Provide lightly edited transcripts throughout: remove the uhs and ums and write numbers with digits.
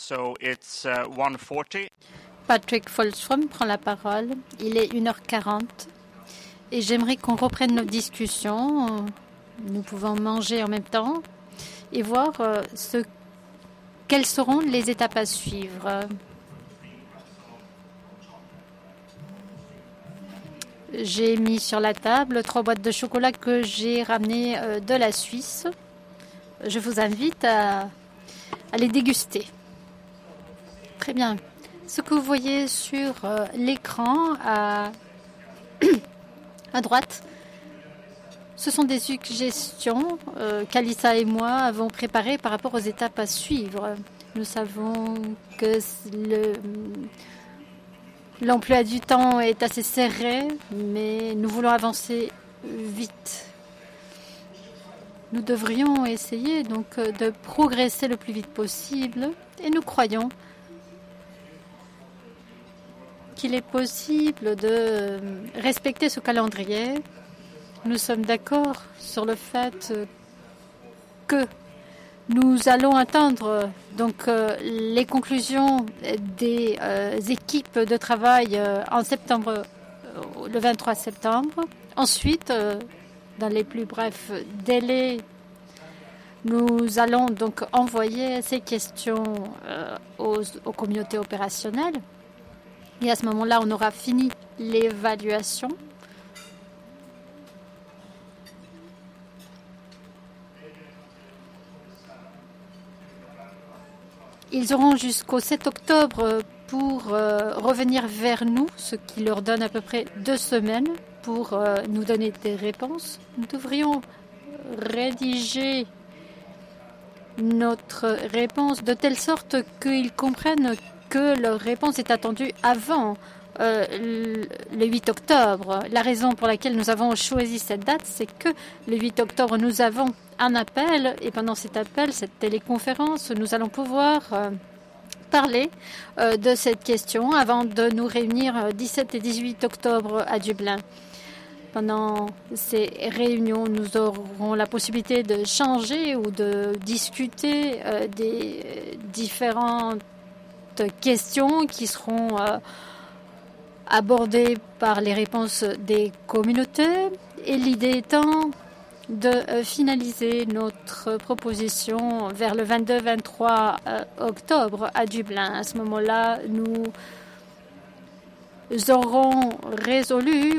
So it's 1:40. Patrick Folstrom prend la parole. Il est 1h40 et j'aimerais qu'on reprenne nos discussions. Nous pouvons manger en même temps et voir quelles seront les étapes à suivre. J'ai mis sur la table 3 boîtes de chocolat que j'ai ramenées de la Suisse. Je vous invite à les déguster. Très bien. Ce que vous voyez sur l'écran à droite, ce sont des suggestions qu'Alissa et moi avons préparées par rapport aux étapes à suivre. Nous savons que l'emploi du temps est assez serré, mais nous voulons avancer vite. Nous devrions essayer donc de progresser le plus vite possible et nous croyons qu'il est possible de respecter ce calendrier. Nous sommes d'accord sur le fait que nous allons attendre donc les conclusions des équipes de travail en septembre, le 23 septembre. Ensuite, dans les plus brefs délais, nous allons donc envoyer ces questions aux communautés opérationnelles. Et à ce moment-là, on aura fini l'évaluation. Ils auront jusqu'au 7 octobre pour revenir vers nous, ce qui leur donne à peu près 2 semaines pour nous donner des réponses. Nous devrions rédiger notre réponse de telle sorte qu'ils comprennent que leur réponse est attendue avant le 8 octobre. La raison pour laquelle nous avons choisi cette date, c'est que le 8 octobre, nous avons un appel et pendant cet appel, cette téléconférence, nous allons pouvoir parler de cette question avant de nous réunir 17 et 18 octobre à Dublin. Pendant ces réunions, nous aurons la possibilité de changer ou de discuter des différentes questions qui seront abordées par les réponses des communautés. Et l'idée étant de finaliser notre proposition vers le 22-23 octobre à Dublin. À ce moment-là, nous aurons résolu,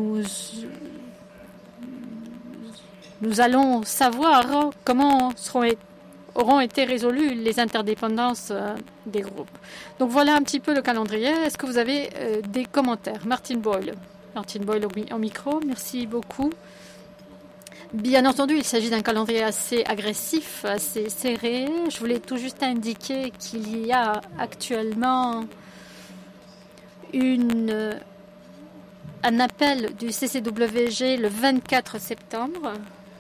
nous allons savoir comment auront été résolues les interdépendances des groupes. Donc voilà un petit peu le calendrier. Est-ce que vous avez des commentaires? Martin Boyle. Martin Boyle au micro. Merci beaucoup. Bien entendu, il s'agit d'un calendrier assez agressif, assez serré. Je voulais tout juste indiquer qu'il y a actuellement un appel du CCWG le 24 septembre.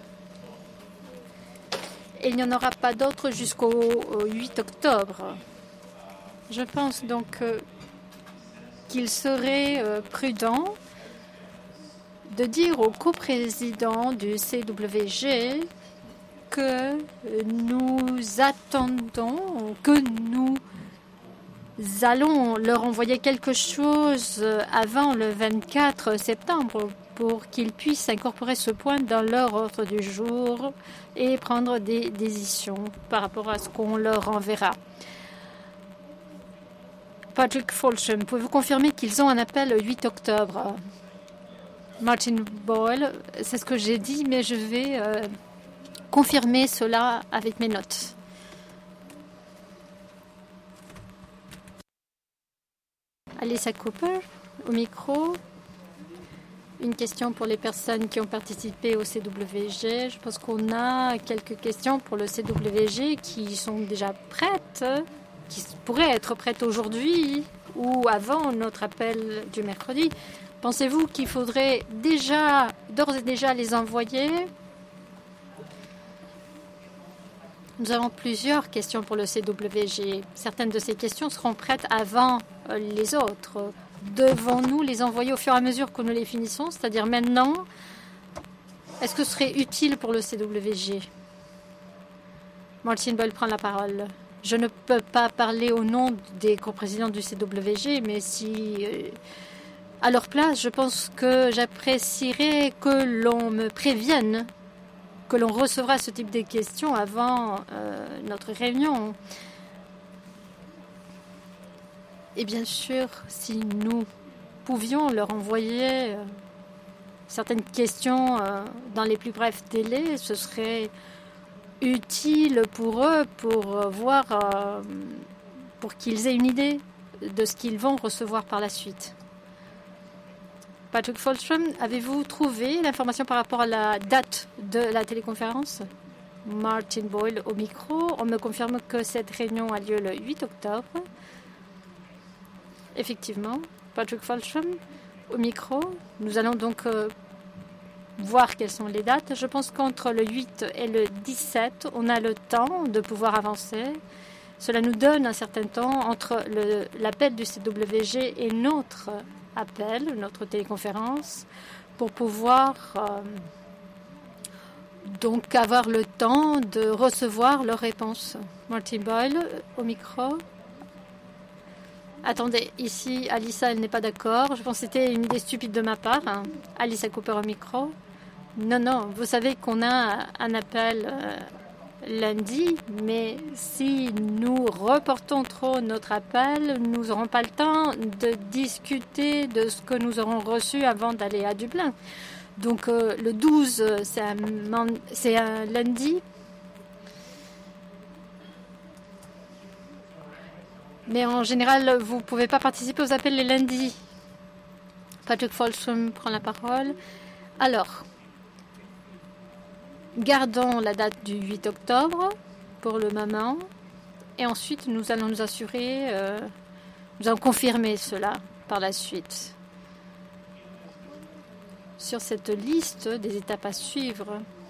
Et il n'y en aura pas d'autre jusqu'au 8 octobre. Je pense donc qu'il serait prudent de dire au coprésident du CWG que nous attendons, que nous allons leur envoyer quelque chose avant le 24 septembre pour qu'ils puissent incorporer ce point dans leur ordre du jour et prendre des décisions par rapport à ce qu'on leur enverra. Patrick Folstrom, pouvez-vous confirmer qu'ils ont un appel le 8 octobre? Martin Boyle, c'est ce que j'ai dit, mais je vais confirmer cela avec mes notes. Alissa Cooper, au micro. Une question pour les personnes qui ont participé au CWG. Je pense qu'on a quelques questions pour le CWG qui sont déjà prêtes, qui pourraient être prêtes aujourd'hui ou avant notre appel du mercredi. Pensez-vous qu'il faudrait d'ores et déjà les envoyer? Nous avons plusieurs questions pour le CWG. Certaines de ces questions seront prêtes avant les autres. Devons-nous les envoyer au fur et à mesure que nous les finissons, c'est-à-dire maintenant? Est-ce que ce serait utile pour le CWG? Martin Boyle prend la parole. Je ne peux pas parler au nom des coprésidents du CWG, mais si, à leur place, je pense que j'apprécierais que l'on me prévienne que l'on recevra ce type de questions avant notre réunion. Et bien sûr, si nous pouvions leur envoyer certaines questions dans les plus brefs délais, ce serait utile pour eux pour voir, pour qu'ils aient une idée de ce qu'ils vont recevoir par la suite. Patrick Folstrom, avez-vous trouvé l'information par rapport à la date de la téléconférence? Martin Boyle au micro. On me confirme que cette réunion a lieu le 8 octobre. Effectivement. Patrick Folstrom au micro. Nous allons donc voir quelles sont les dates. Je pense qu'entre le 8 et le 17, on a le temps de pouvoir avancer. Cela nous donne un certain temps entre l'appel du CWG et notre appel, notre téléconférence, pour pouvoir donc avoir le temps de recevoir leurs réponses. Martin Boyle au micro. Attendez, ici, Alissa, elle n'est pas d'accord. Je pense que c'était une idée stupide de ma part. Alissa Cooper au micro. Non, vous savez qu'on a un appel lundi, mais si nous reportons trop notre appel, nous n'aurons pas le temps de discuter de ce que nous aurons reçu avant d'aller à Dublin. Donc le 12, c'est un lundi. Mais en général, vous ne pouvez pas participer aux appels les lundis. Patrick Folstrom prend la parole. Alors, gardons la date du 8 octobre pour le moment. Et ensuite, nous allons nous assurer, nous allons confirmer cela par la suite. Sur cette liste des étapes à suivre,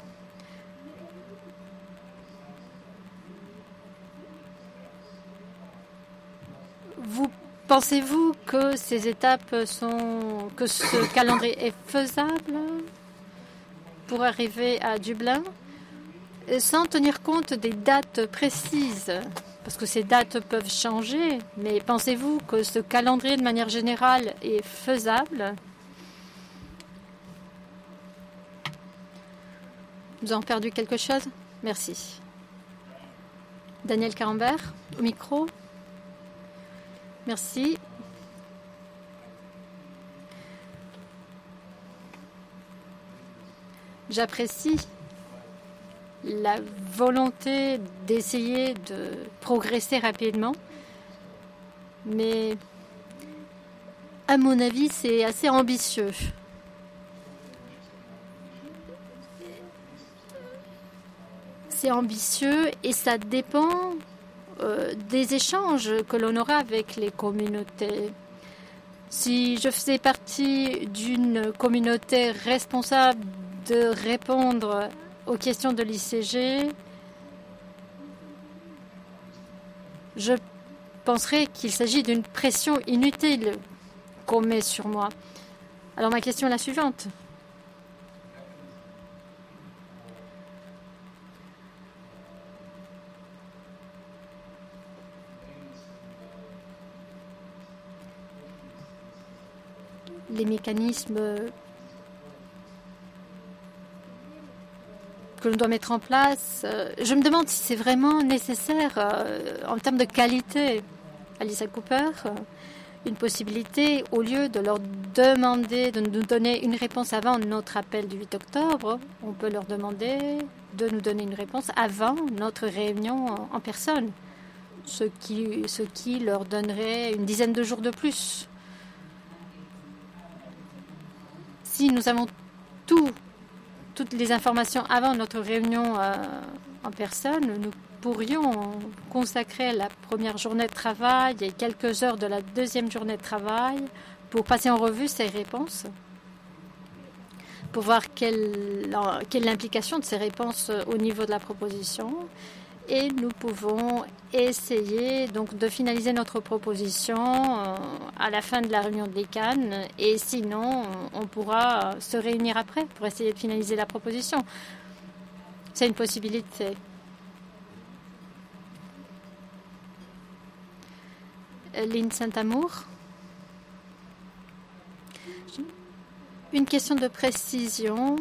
pensez-vous que ces étapes que ce calendrier est faisable pour arriver à Dublin sans tenir compte des dates précises? Parce que ces dates peuvent changer, mais pensez-vous que ce calendrier de manière générale est faisable? Nous avons perdu quelque chose? Merci. Daniel Carambert, au micro. Merci. J'apprécie la volonté d'essayer de progresser rapidement, mais à mon avis, c'est assez ambitieux. C'est ambitieux et ça dépend des échanges que l'on aura avec les communautés. Si je faisais partie d'une communauté responsable de répondre aux questions de l'ICG, je penserais qu'il s'agit d'une pression inutile qu'on met sur moi. Alors ma question est la suivante. Les mécanismes que l'on doit mettre en place, je me demande si c'est vraiment nécessaire en termes de qualité. Alissa Cooper, une possibilité, au lieu de leur demander de nous donner une réponse avant notre appel du 8 octobre, on peut leur demander de nous donner une réponse avant notre réunion en personne, ce qui leur donnerait une dizaine de jours de plus. Si nous avons toutes les informations avant notre réunion en personne, nous pourrions consacrer la première journée de travail et quelques heures de la deuxième journée de travail pour passer en revue ces réponses, pour voir quelle est l'implication de ces réponses au niveau de la proposition. Et nous pouvons essayer donc de finaliser notre proposition à la fin de la réunion de l'ICANN. Et sinon, on pourra se réunir après pour essayer de finaliser la proposition. C'est une possibilité. Lynn Saint-Amour. Une question de précision.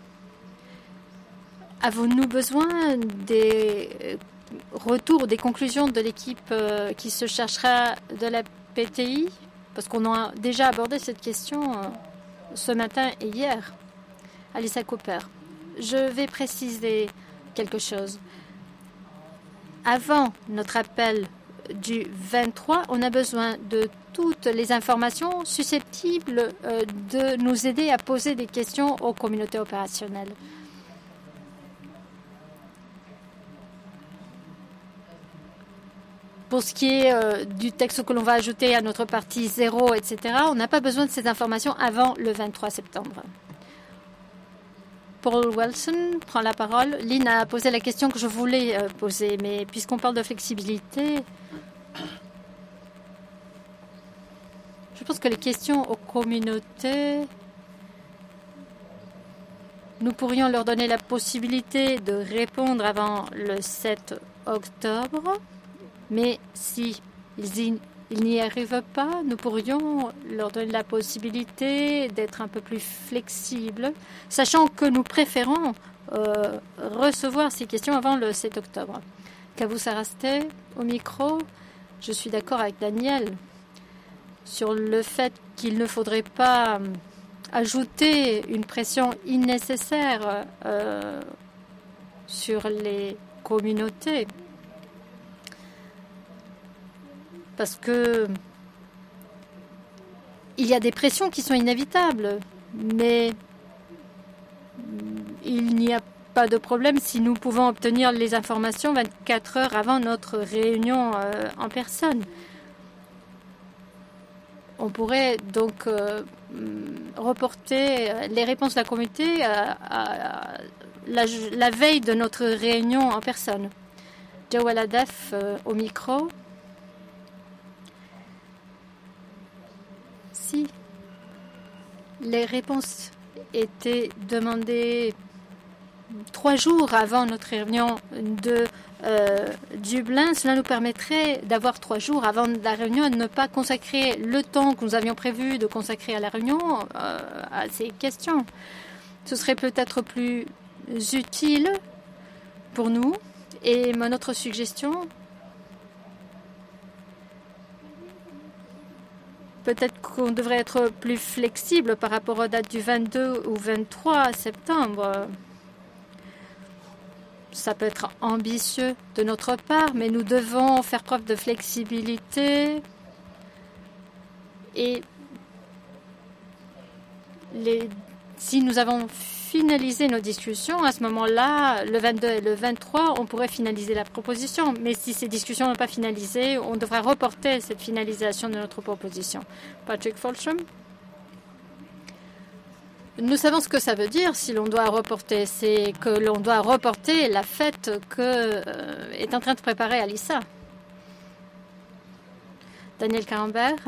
Avons-nous besoin des retours, des conclusions de l'équipe qui se chargera de la PTI? Parce qu'on a déjà abordé cette question ce matin et hier. Alissa Cooper. Je vais préciser quelque chose. Avant notre appel du 23, on a besoin de toutes les informations susceptibles de nous aider à poser des questions aux communautés opérationnelles. Pour ce qui est du texte que l'on va ajouter à notre partie 0, etc., on n'a pas besoin de ces informations avant le 23 septembre. Paul Wilson prend la parole. Lynn a posé la question que je voulais poser, mais puisqu'on parle de flexibilité, je pense que les questions aux communautés, nous pourrions leur donner la possibilité de répondre avant le 7 octobre, mais si ils n'y arrivent pas, nous pourrions leur donner la possibilité d'être un peu plus flexibles, sachant que nous préférons recevoir ces questions avant le 7 octobre. Kavou Sarasté, au micro, je suis d'accord avec Daniel sur le fait qu'il ne faudrait pas ajouter une pression innécessaire sur les communautés. Parce que il y a des pressions qui sont inévitables, mais il n'y a pas de problème si nous pouvons obtenir les informations 24 heures avant notre réunion en personne. On pourrait donc reporter les réponses de la communauté à la veille de notre réunion en personne. Joël Adef au micro. Si les réponses étaient demandées 3 jours avant notre réunion de Dublin, cela nous permettrait d'avoir 3 jours avant la réunion et de ne pas consacrer le temps que nous avions prévu de consacrer à la réunion à ces questions. Ce serait peut-être plus utile pour nous. Et mon autre suggestion, peut-être qu'on devrait être plus flexible par rapport aux dates du 22 ou 23 septembre. Ça peut être ambitieux de notre part, mais nous devons faire preuve de flexibilité et si nous avons finalisé nos discussions, à ce moment-là, le 22 et le 23, on pourrait finaliser la proposition. Mais si ces discussions n'ont pas finalisé, on devra reporter cette finalisation de notre proposition. Patrick Folsham. Nous savons ce que ça veut dire si l'on doit reporter. C'est que l'on doit reporter la fête que est en train de préparer Alissa. Daniel Carambert.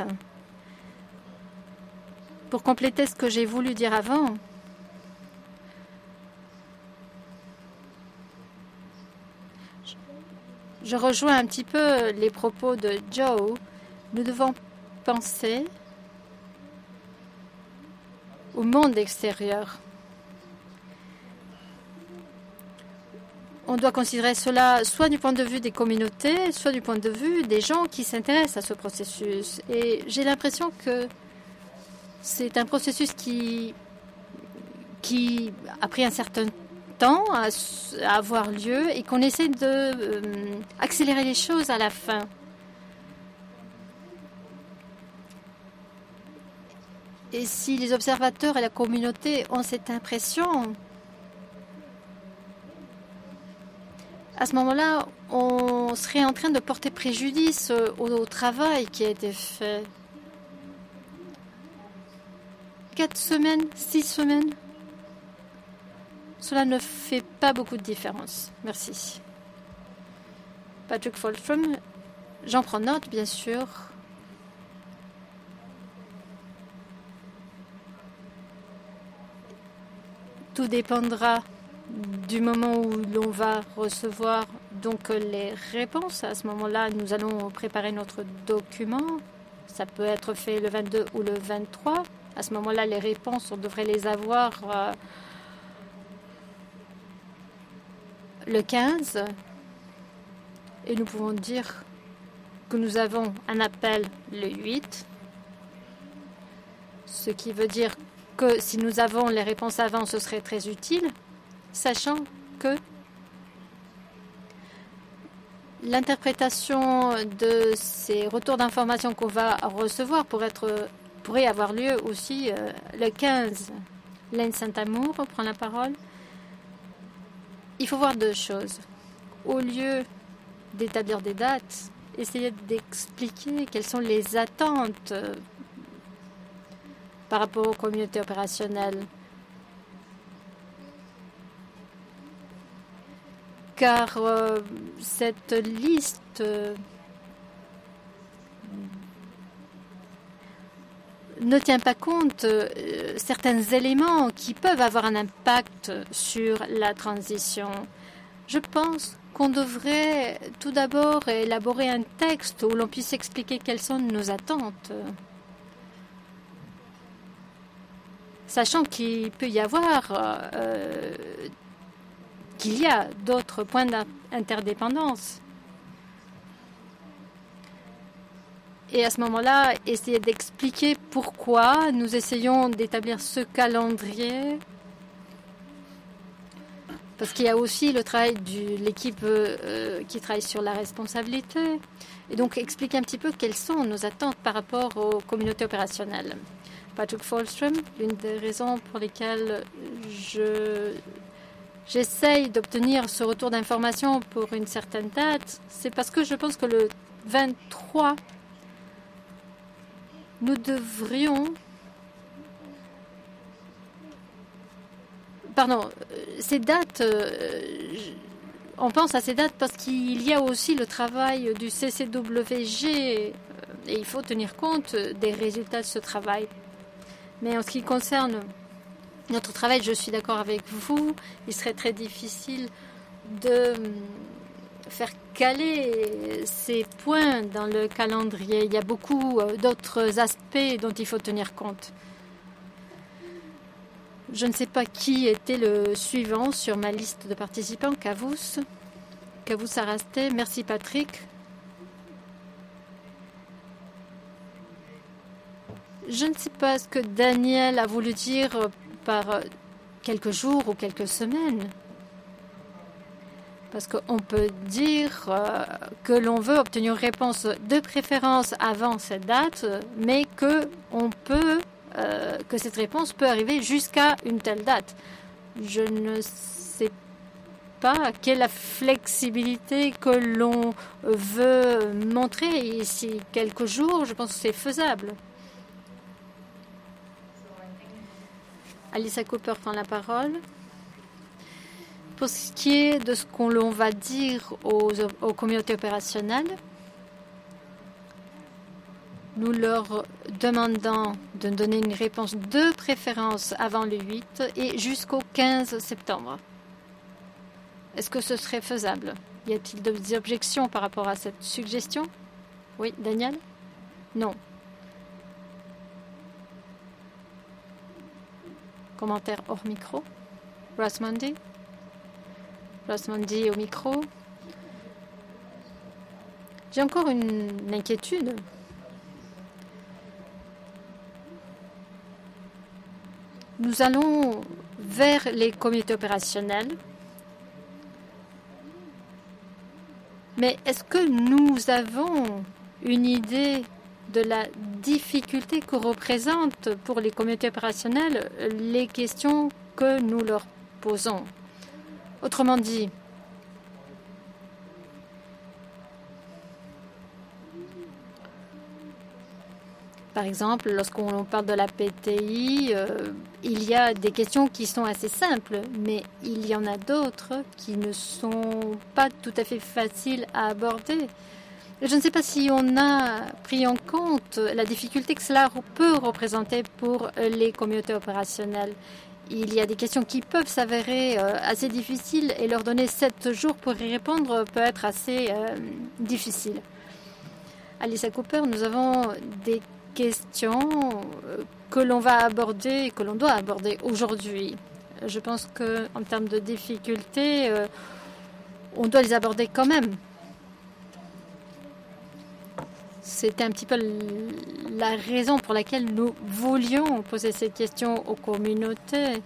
Pour compléter ce que j'ai voulu dire avant, je rejoins un petit peu les propos de Joe. Nous devons penser au monde extérieur. On doit considérer cela soit du point de vue des communautés, soit du point de vue des gens qui s'intéressent à ce processus. Et j'ai l'impression que c'est un processus qui a pris un certain temps à avoir lieu et qu'on essaie de accélérer les choses à la fin. Et si les observateurs et la communauté ont cette impression, à ce moment-là, on serait en train de porter préjudice au travail qui a été fait. 4 semaines, 6 semaines, cela ne fait pas beaucoup de différence. Merci. Patrick Folstrom, j'en prends note, bien sûr. Tout dépendra du moment où l'on va recevoir donc les réponses. À ce moment-là, nous allons préparer notre document. Ça peut être fait le 22 ou le 23. À ce moment-là, les réponses, on devrait les avoir le 15. Et nous pouvons dire que nous avons un appel le 8. Ce qui veut dire que si nous avons les réponses avant, ce serait très utile, sachant que l'interprétation de ces retours d'informations qu'on va recevoir pourrait avoir lieu aussi le 15. Laine Saint-Amour prend la parole. Il faut voir deux choses. Au lieu d'établir des dates, essayer d'expliquer quelles sont les attentes par rapport aux communautés opérationnelles. Car cette liste ne tient pas compte certains éléments qui peuvent avoir un impact sur la transition. Je pense qu'on devrait tout d'abord élaborer un texte où l'on puisse expliquer quelles sont nos attentes. Sachant qu'il peut y avoir, qu'il y a d'autres points d'interdépendance. Et à ce moment-là, essayer d'expliquer pourquoi nous essayons d'établir ce calendrier. Parce qu'il y a aussi le travail de l'équipe qui travaille sur la responsabilité. Et donc expliquer un petit peu quelles sont nos attentes par rapport aux communautés opérationnelles. Patrick Falstrom, l'une des raisons pour lesquelles j'essaye d'obtenir ce retour d'information pour une certaine date, c'est parce que je pense que le 23, nous devrions... Pardon, ces dates, on pense à ces dates parce qu'il y a aussi le travail du CCWG et il faut tenir compte des résultats de ce travail. Mais en ce qui concerne notre travail, je suis d'accord avec vous. Il serait très difficile de faire caler ces points dans le calendrier. Il y a beaucoup d'autres aspects dont il faut tenir compte. Je ne sais pas qui était le suivant sur ma liste de participants. Kavus Arasté. Merci Patrick. Je ne sais pas ce que Daniel a voulu dire par quelques jours ou quelques semaines. Parce qu'on peut dire que l'on veut obtenir une réponse de préférence avant cette date, mais que cette réponse peut arriver jusqu'à une telle date. Je ne sais pas quelle est la flexibilité que l'on veut montrer ici. Quelques jours, je pense que c'est faisable. Alissa Cooper prend la parole. Pour ce qui est de ce qu'on va dire aux communautés opérationnelles, nous leur demandons de donner une réponse de préférence avant le 8 et jusqu'au 15 septembre. Est-ce que ce serait faisable? Y a-t-il des objections par rapport à cette suggestion? Oui, Daniel? Non. Commentaire hors micro. Ross Mundy au micro. J'ai encore une inquiétude. Nous allons vers les communautés opérationnelles. Mais est-ce que nous avons une idée de la difficulté que représentent pour les communautés opérationnelles les questions que nous leur posons? Autrement dit, par exemple, lorsqu'on parle de la PTI, il y a des questions qui sont assez simples, mais il y en a d'autres qui ne sont pas tout à fait faciles à aborder. Je ne sais pas si on a pris en compte la difficulté que cela peut représenter pour les communautés opérationnelles. il y a des questions qui peuvent s'avérer assez difficiles et leur donner 7 jours pour y répondre peut être assez difficile. Alissa Cooper, nous avons des questions que l'on va aborder, que l'on doit aborder aujourd'hui. Je pense qu'en termes de difficultés, on doit les aborder quand même. C'était un petit peu la raison pour laquelle nous voulions poser cette question aux communautés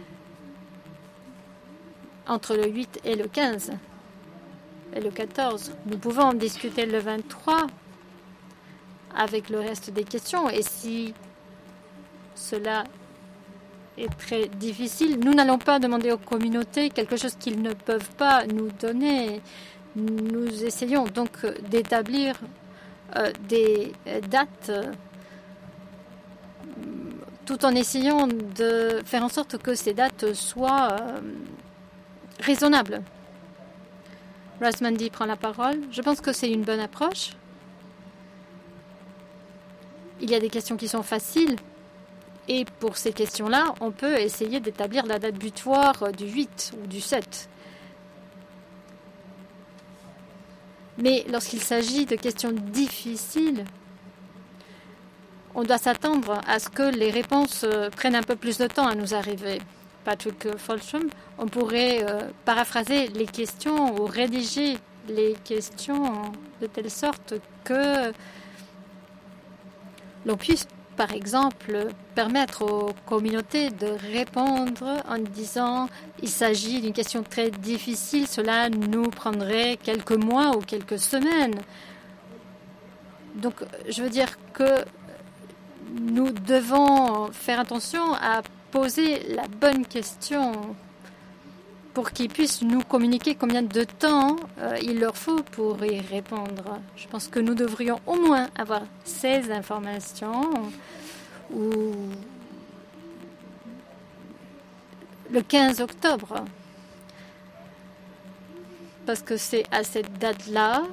entre le 8 et le 15 et le 14. Nous pouvons en discuter le 23 avec le reste des questions. Et si cela est très difficile, nous n'allons pas demander aux communautés quelque chose qu'ils ne peuvent pas nous donner. Nous essayons donc d'établir des dates tout en essayant de faire en sorte que ces dates soient raisonnables. Rasmandi prend la parole. Je pense que c'est une bonne approche. Il y a des questions qui sont faciles et pour ces questions-là, on peut essayer d'établir la date butoir du 8 ou du 7. Mais lorsqu'il s'agit de questions difficiles, on doit s'attendre à ce que les réponses prennent un peu plus de temps à nous arriver. Patrick Folstrom, on pourrait paraphraser les questions ou rédiger les questions de telle sorte que l'on puisse, par exemple, permettre aux communautés de répondre en disant « il s'agit d'une question très difficile, cela nous prendrait quelques mois ou quelques semaines ». Donc, je veux dire que nous devons faire attention à poser la bonne question pour qu'ils puissent nous communiquer combien de temps il leur faut pour y répondre. Je pense que nous devrions au moins avoir ces informations ou le 15 octobre. Parce que c'est à cette date-là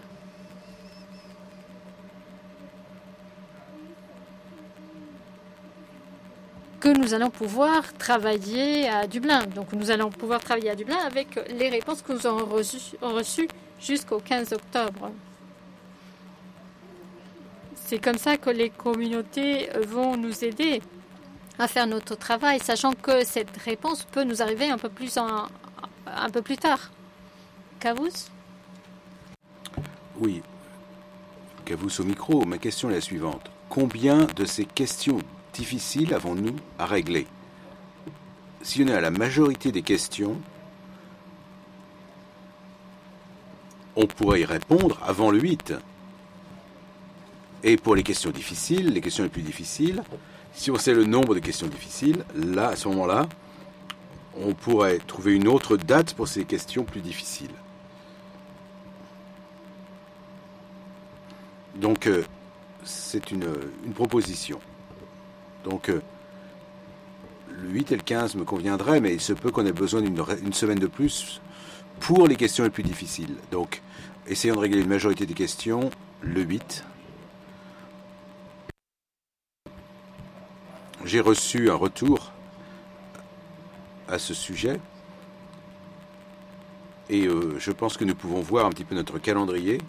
que nous allons pouvoir travailler à Dublin. Donc nous allons pouvoir travailler à Dublin avec les réponses que nous avons reçues jusqu'au 15 octobre. C'est comme ça que les communautés vont nous aider à faire notre travail, sachant que cette réponse peut nous arriver un peu plus tard. Kavus ? Oui, Kavus au micro. Ma question est la suivante. Combien de ces questions difficiles avons-nous à régler? Si on est à la majorité des questions, on pourrait y répondre avant le 8. Et pour les questions difficiles, les questions les plus difficiles, si on sait le nombre de questions difficiles, là, à ce moment-là, on pourrait trouver une autre date pour ces questions plus difficiles. Donc, c'est une proposition. Donc, le 8 et le 15 me conviendraient, mais il se peut qu'on ait besoin d'une semaine de plus pour les questions les plus difficiles. Donc, essayons de régler une majorité des questions le 8. J'ai reçu un retour à ce sujet et je pense que nous pouvons voir un petit peu notre calendrier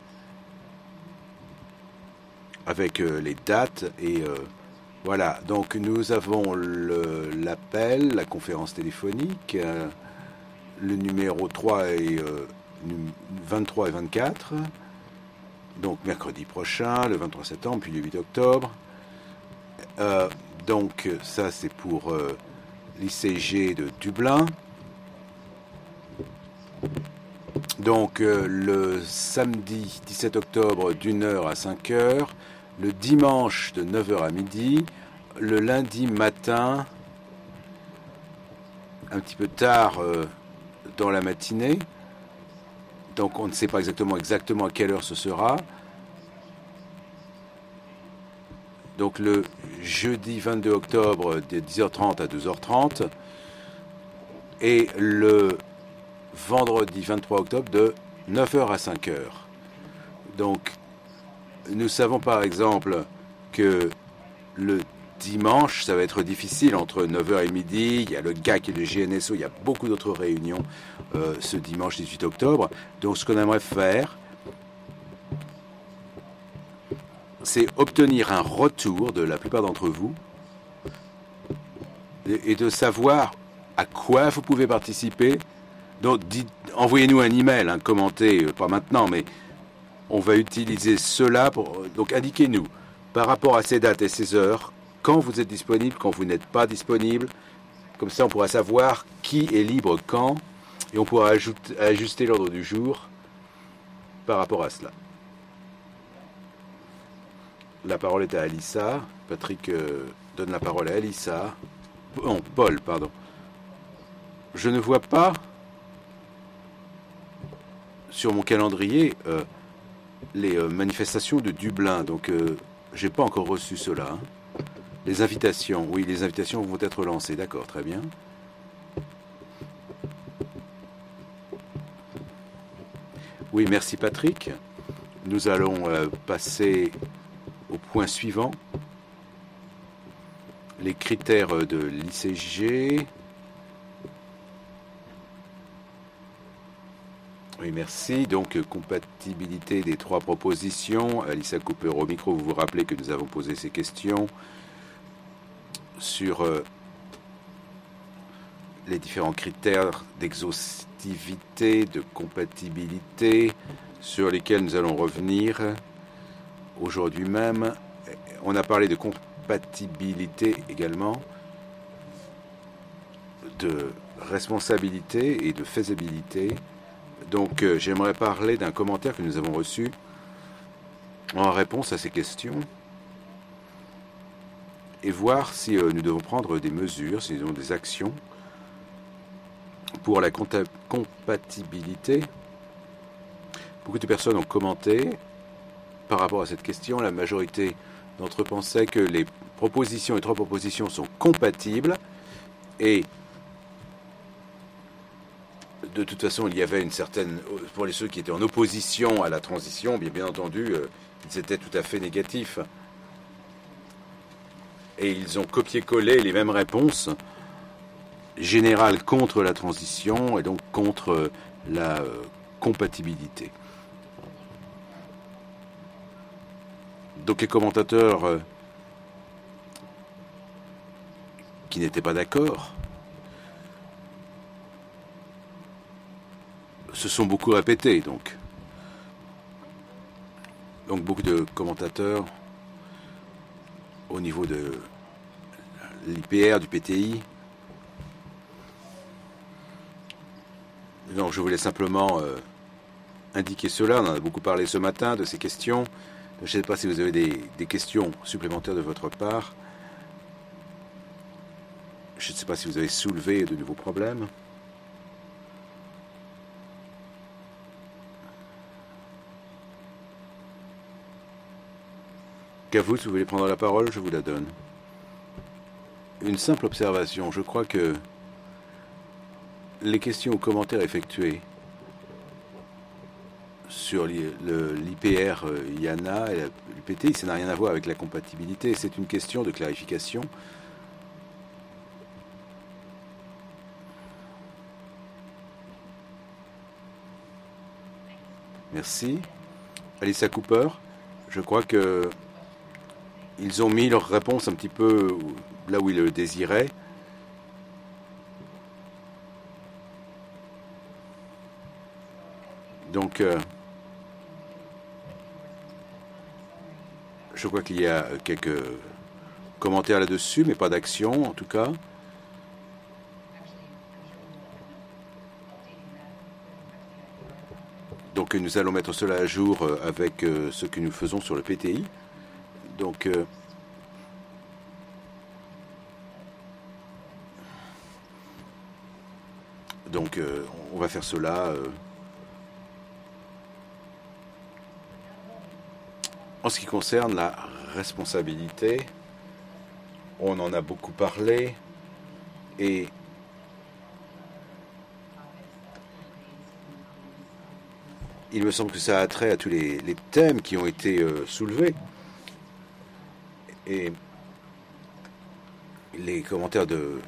avec les dates et voilà. Donc nous avons l'appel, la conférence téléphonique, le numéro 3 et 23 et 24, donc mercredi prochain, le 23 septembre, puis le 8 octobre. Donc ça c'est pour l'ICG de Dublin. Donc le samedi 17 octobre d'1h à 5h, le dimanche de 9h à midi, le lundi matin, un petit peu tard dans la matinée. Donc on ne sait pas exactement à quelle heure ce sera. Donc le jeudi 22 octobre de 10h30 à 12h30 et le vendredi 23 octobre de 9h à 5h. Donc nous savons par exemple que le dimanche, ça va être difficile entre 9 heures et midi. Il y a le GAC et le GNSO, il y a beaucoup d'autres réunions ce dimanche 18 octobre. Donc ce qu'on aimerait faire, c'est obtenir un retour de la plupart d'entre vous et de savoir à quoi vous pouvez participer. Donc envoyez-nous un email, commentez, pas maintenant, mais on va utiliser cela pour... Donc indiquez-nous par rapport à ces dates et ces heures, quand vous êtes disponible, quand vous n'êtes pas disponible. Comme ça, on pourra savoir qui est libre quand, et on pourra ajuster l'ordre du jour par rapport à cela. La parole est à Alissa. Patrick donne la parole à Alissa. Non, Paul, pardon. Je ne vois pas sur mon calendrier les manifestations de Dublin, donc j'ai pas encore reçu cela. Les invitations, oui, les invitations vont être lancées, d'accord, très bien. Oui, merci Patrick. Nous allons passer au point suivant. Les critères de l'ICG. Oui, merci. Donc, compatibilité des 3 propositions. Alissa Cooper au micro, vous vous rappelez que nous avons posé ces questions sur les différents critères d'exhaustivité, de compatibilité, sur lesquels nous allons revenir aujourd'hui même. On a parlé de compatibilité également, de responsabilité et de faisabilité. Donc, j'aimerais parler d'un commentaire que nous avons reçu en réponse à ces questions et voir si nous devons prendre des mesures, si nous avons des actions pour la compatibilité. Beaucoup de personnes ont commenté par rapport à cette question. La majorité d'entre eux pensaient que les 3 propositions sont compatibles et de toute façon, il y avait une certaine... Pour ceux qui étaient en opposition à la transition, bien entendu, ils étaient tout à fait négatifs. Et ils ont copié-collé les mêmes réponses générales contre la transition et donc contre la compatibilité. Donc les commentateurs qui n'étaient pas d'accord se sont beaucoup répétés, donc beaucoup de commentateurs au niveau de l'IPR, du PTI. Donc je voulais simplement indiquer cela. On en a beaucoup parlé ce matin de ces questions. Je ne sais pas si vous avez des questions supplémentaires de votre part. Je ne sais pas si vous avez soulevé de nouveaux problèmes. Qu'à vous, si vous voulez prendre la parole, je vous la donne. Une simple observation. Je crois que les questions ou commentaires effectués sur l'IPR IANA et l'UPTI, ça n'a rien à voir avec la compatibilité. C'est une question de clarification. Merci. Alissa Cooper, je crois que ils ont mis leur réponse un petit peu là où ils le désiraient. Donc, je crois qu'il y a quelques commentaires là-dessus, mais pas d'action en tout cas. Donc, nous allons mettre cela à jour avec ce que nous faisons sur le PTI. Donc, on va faire cela. En ce qui concerne la responsabilité, on en a beaucoup parlé et il me semble que ça a trait à tous les thèmes qui ont été soulevés. Et les commentaires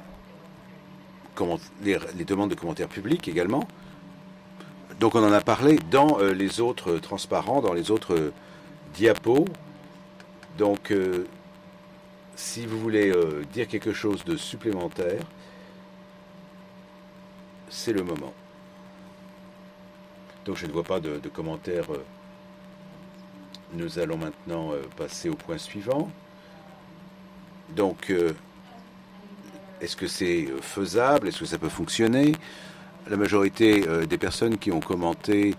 les demandes de commentaires publics également. Donc on en a parlé dans les autres transparents, dans les autres diapos. Donc si vous voulez dire quelque chose de supplémentaire, c'est le moment. Donc je ne vois pas de commentaires. Nous allons maintenant passer au point suivant. Donc, est-ce que c'est faisable? Est-ce que ça peut fonctionner? La majorité des personnes qui ont commenté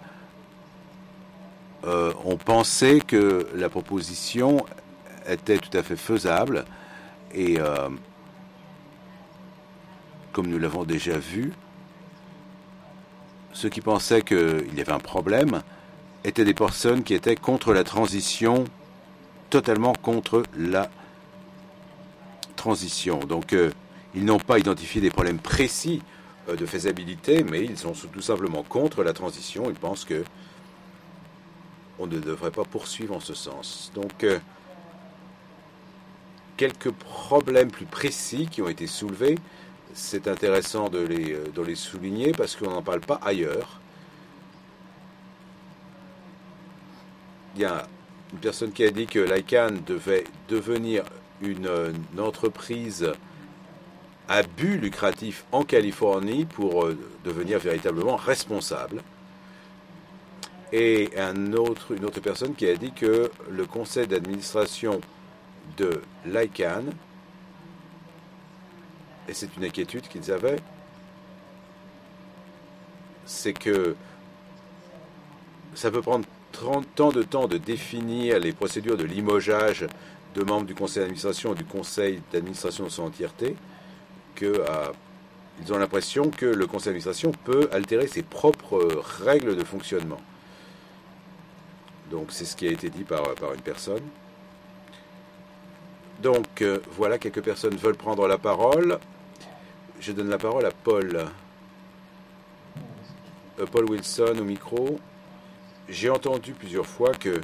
ont pensé que la proposition était tout à fait faisable. Et comme nous l'avons déjà vu, ceux qui pensaient qu'il y avait un problème étaient des personnes qui étaient contre la transition, totalement contre la transition. Donc, ils n'ont pas identifié des problèmes précis de faisabilité, mais ils sont tout simplement contre la transition. Ils pensent que on ne devrait pas poursuivre en ce sens. Donc, quelques problèmes plus précis qui ont été soulevés. C'est intéressant de les souligner parce qu'on n'en parle pas ailleurs. Il y a une personne qui a dit que l'ICANN devait devenir une entreprise à but lucratif en Californie pour devenir véritablement responsable. Et une autre personne qui a dit que le conseil d'administration de l'ICANN, et c'est une inquiétude qu'ils avaient, c'est que ça peut prendre tant de temps de définir les procédures de limogeage de membres du conseil d'administration et du conseil d'administration de son entièreté, qu'ils ont l'impression que le conseil d'administration peut altérer ses propres règles de fonctionnement. Donc c'est ce qui a été dit par une personne. Donc voilà, quelques personnes veulent prendre la parole. Je donne la parole à Paul. Paul Wilson au micro. J'ai entendu plusieurs fois qu'il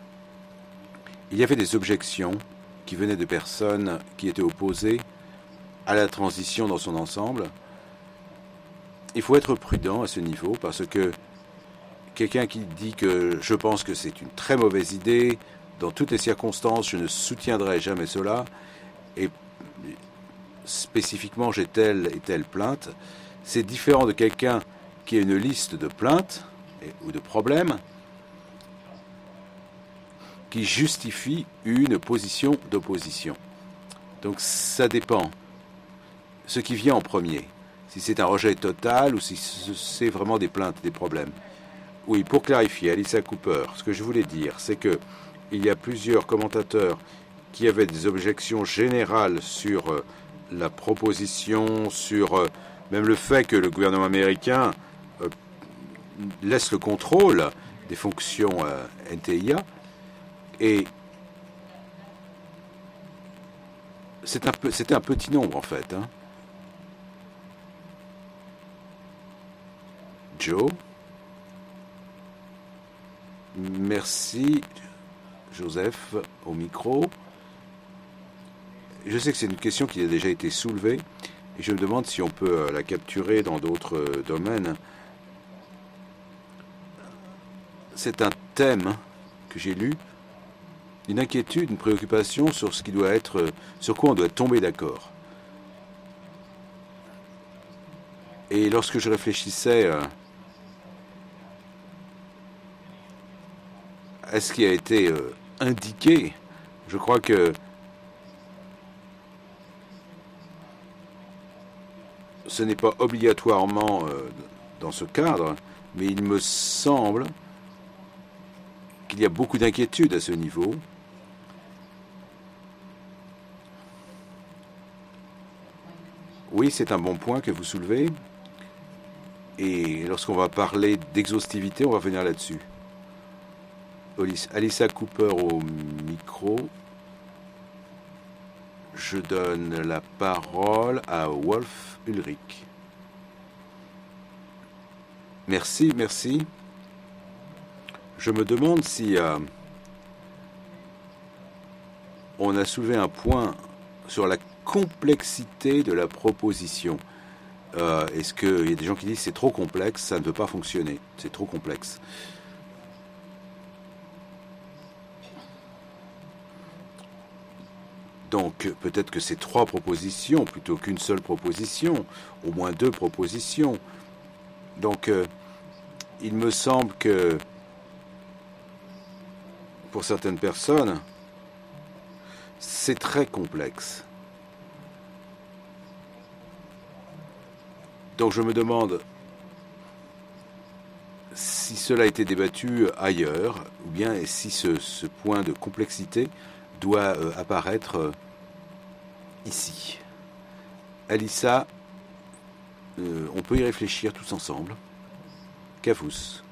y avait des objections qui venaient de personnes qui étaient opposées à la transition dans son ensemble. Il faut être prudent à ce niveau parce que quelqu'un qui dit que je pense que c'est une très mauvaise idée, dans toutes les circonstances, je ne soutiendrai jamais cela, et spécifiquement j'ai telle et telle plainte, c'est différent de quelqu'un qui a une liste de plaintes ou de problèmes qui justifie une position d'opposition. Donc ça dépend. Ce qui vient en premier. Si c'est un rejet total ou si c'est vraiment des plaintes, des problèmes. Oui, pour clarifier, Alyssa Cooper, ce que je voulais dire, c'est que il y a plusieurs commentateurs qui avaient des objections générales sur la proposition, sur même le fait que le gouvernement américain laisse le contrôle des fonctions NTIA. Et c'était un petit nombre, en fait. Hein. Joe. Merci, Joseph, au micro. Je sais que c'est une question qui a déjà été soulevée, et je me demande si on peut la capturer dans d'autres domaines. C'est un thème que j'ai lu, une inquiétude, une préoccupation sur ce qui doit être, sur quoi on doit tomber d'accord. Et lorsque je réfléchissais à ce qui a été indiqué, je crois que ce n'est pas obligatoirement dans ce cadre, mais il me semble qu'il y a beaucoup d'inquiétudes à ce niveau. Oui, c'est un bon point que vous soulevez. Et lorsqu'on va parler d'exhaustivité, on va venir là-dessus. Alyssa Cooper au micro. Je donne la parole à Wolf Ulrich. Merci, merci. Je me demande si on a soulevé un point sur complexité de la proposition. Est-ce qu'il y a des gens qui disent c'est trop complexe, ça ne peut pas fonctionner, c'est trop complexe. Donc peut-être que c'est 3 propositions plutôt qu'une seule proposition, au moins 2 propositions. Donc il me semble que pour certaines personnes, c'est très complexe. Donc je me demande si cela a été débattu ailleurs, ou bien si ce point de complexité doit apparaître ici. Alissa, on peut y réfléchir tous ensemble. Cavus.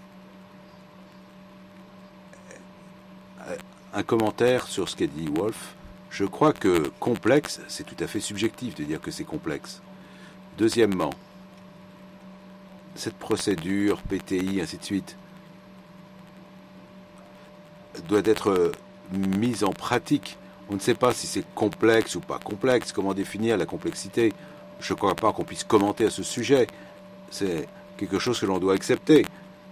Un commentaire sur ce qu'a dit Wolf. Je crois que complexe, c'est tout à fait subjectif de dire que c'est complexe. Deuxièmement, cette procédure, PTI, ainsi de suite, doit être mise en pratique. On ne sait pas si c'est complexe ou pas complexe. Comment définir la complexité? Je ne crois pas qu'on puisse commenter à ce sujet. C'est quelque chose que l'on doit accepter.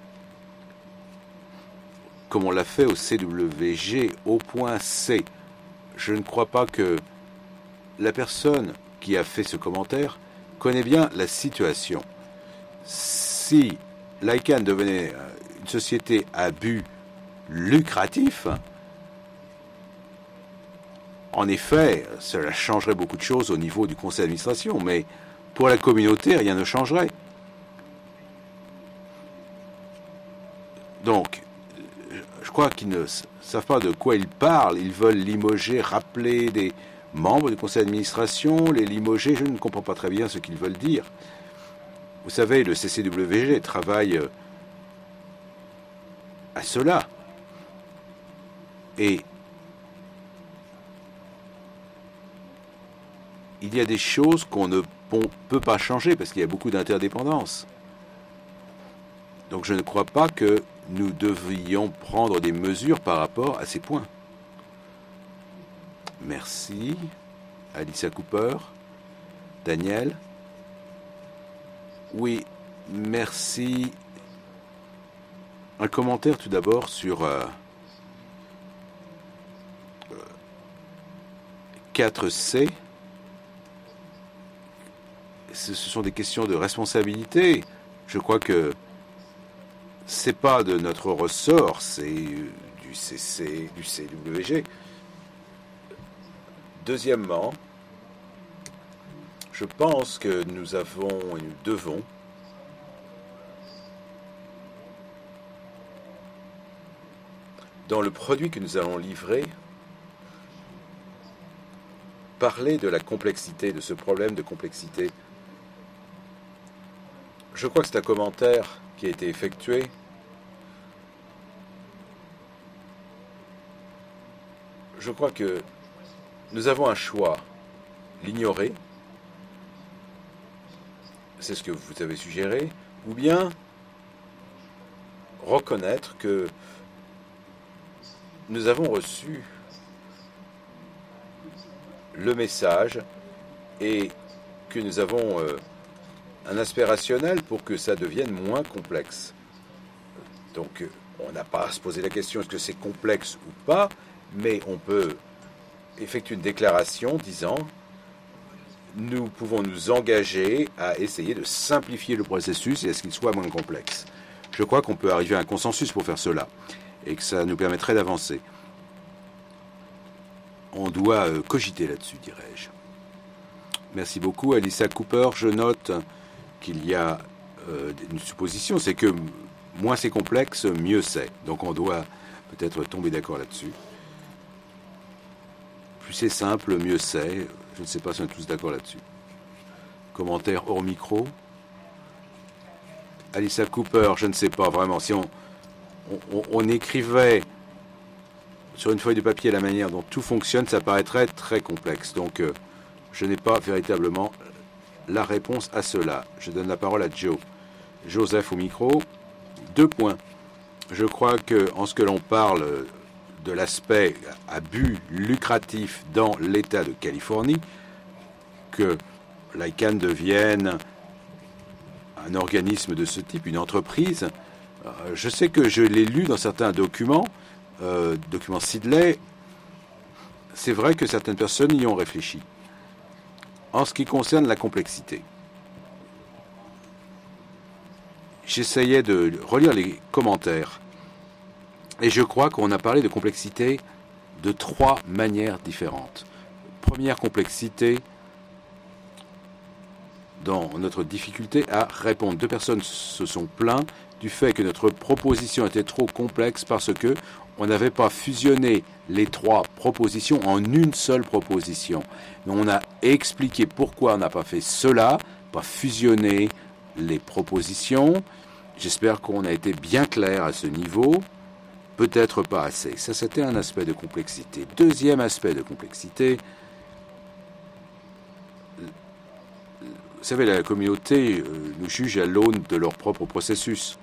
Comme on l'a fait au CWG, au point C. Je ne crois pas que la personne qui a fait ce commentaire connaît bien la situation. Si l'ICANN devenait une société à but lucratif, en effet, cela changerait beaucoup de choses au niveau du conseil d'administration, mais pour la communauté, rien ne changerait. Donc, je crois qu'ils ne savent pas de quoi ils parlent. Ils veulent limoger, rappeler des membres du conseil d'administration, les limoger. Je ne comprends pas très bien ce qu'ils veulent dire. Vous savez, le CCWG travaille à cela. Et il y a des choses qu'on ne peut pas changer parce qu'il y a beaucoup d'interdépendance. Donc je ne crois pas que nous devrions prendre des mesures par rapport à ces points. Merci. Alissa Cooper. Daniel. Oui, merci. Un commentaire tout d'abord sur 4C. Ce sont des questions de responsabilité. Je crois que c'est pas de notre ressort, c'est du CWG. Deuxièmement, je pense que nous avons et nous devons dans le produit que nous allons livrer parler de la complexité, de ce problème de complexité. Je crois que c'est un commentaire qui a été effectué. Je crois que nous avons un choix, l'ignorer, c'est ce que vous avez suggéré, ou bien reconnaître que nous avons reçu le message et que nous avons un aspect rationnel pour que ça devienne moins complexe. Donc, on n'a pas à se poser la question est-ce que c'est complexe ou pas, mais on peut effectuer une déclaration disant nous pouvons nous engager à essayer de simplifier le processus et à ce qu'il soit moins complexe. Je crois qu'on peut arriver à un consensus pour faire cela et que ça nous permettrait d'avancer. On doit cogiter là-dessus, dirais-je. Merci beaucoup, Alissa Cooper. Je note qu'il y a une supposition, c'est que moins c'est complexe, mieux c'est. Donc on doit peut-être tomber d'accord là-dessus. Plus c'est simple, mieux c'est. Je ne sais pas si on est tous d'accord là-dessus. Commentaire hors micro. Alissa Cooper, je ne sais pas vraiment. Si on écrivait sur une feuille de papier la manière dont tout fonctionne, ça paraîtrait très complexe. Donc je n'ai pas véritablement la réponse à cela. Je donne la parole à Joe. Joseph au micro. 2 points. Je crois que en ce que l'on parle de l'aspect à but lucratif dans l'État de Californie, que l'ICANN devienne un organisme de ce type, une entreprise. Je sais que je l'ai lu dans certains documents, documents Sidley. C'est vrai que certaines personnes y ont réfléchi. En ce qui concerne la complexité, j'essayais de relire les commentaires et je crois qu'on a parlé de complexité de 3 manières différentes. Première complexité, dans notre difficulté à répondre. 2 personnes se sont plaints du fait que notre proposition était trop complexe parce que on n'avait pas fusionné les 3 propositions en une seule proposition. On a expliqué pourquoi on n'a pas fait cela, pas fusionner les propositions. J'espère qu'on a été bien clair à ce niveau. Peut-être pas assez. Ça, c'était un aspect de complexité. Deuxième aspect de complexité, vous savez, la communauté nous juge à l'aune de leur propre processus.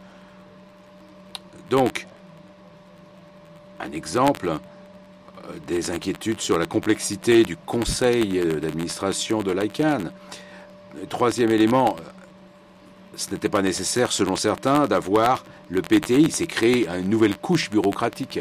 Donc, un exemple des inquiétudes sur la complexité du conseil d'administration de l'ICANN. Troisième élément, ce n'était pas nécessaire, selon certains, d'avoir le PTI. C'est créer une nouvelle couche bureaucratique.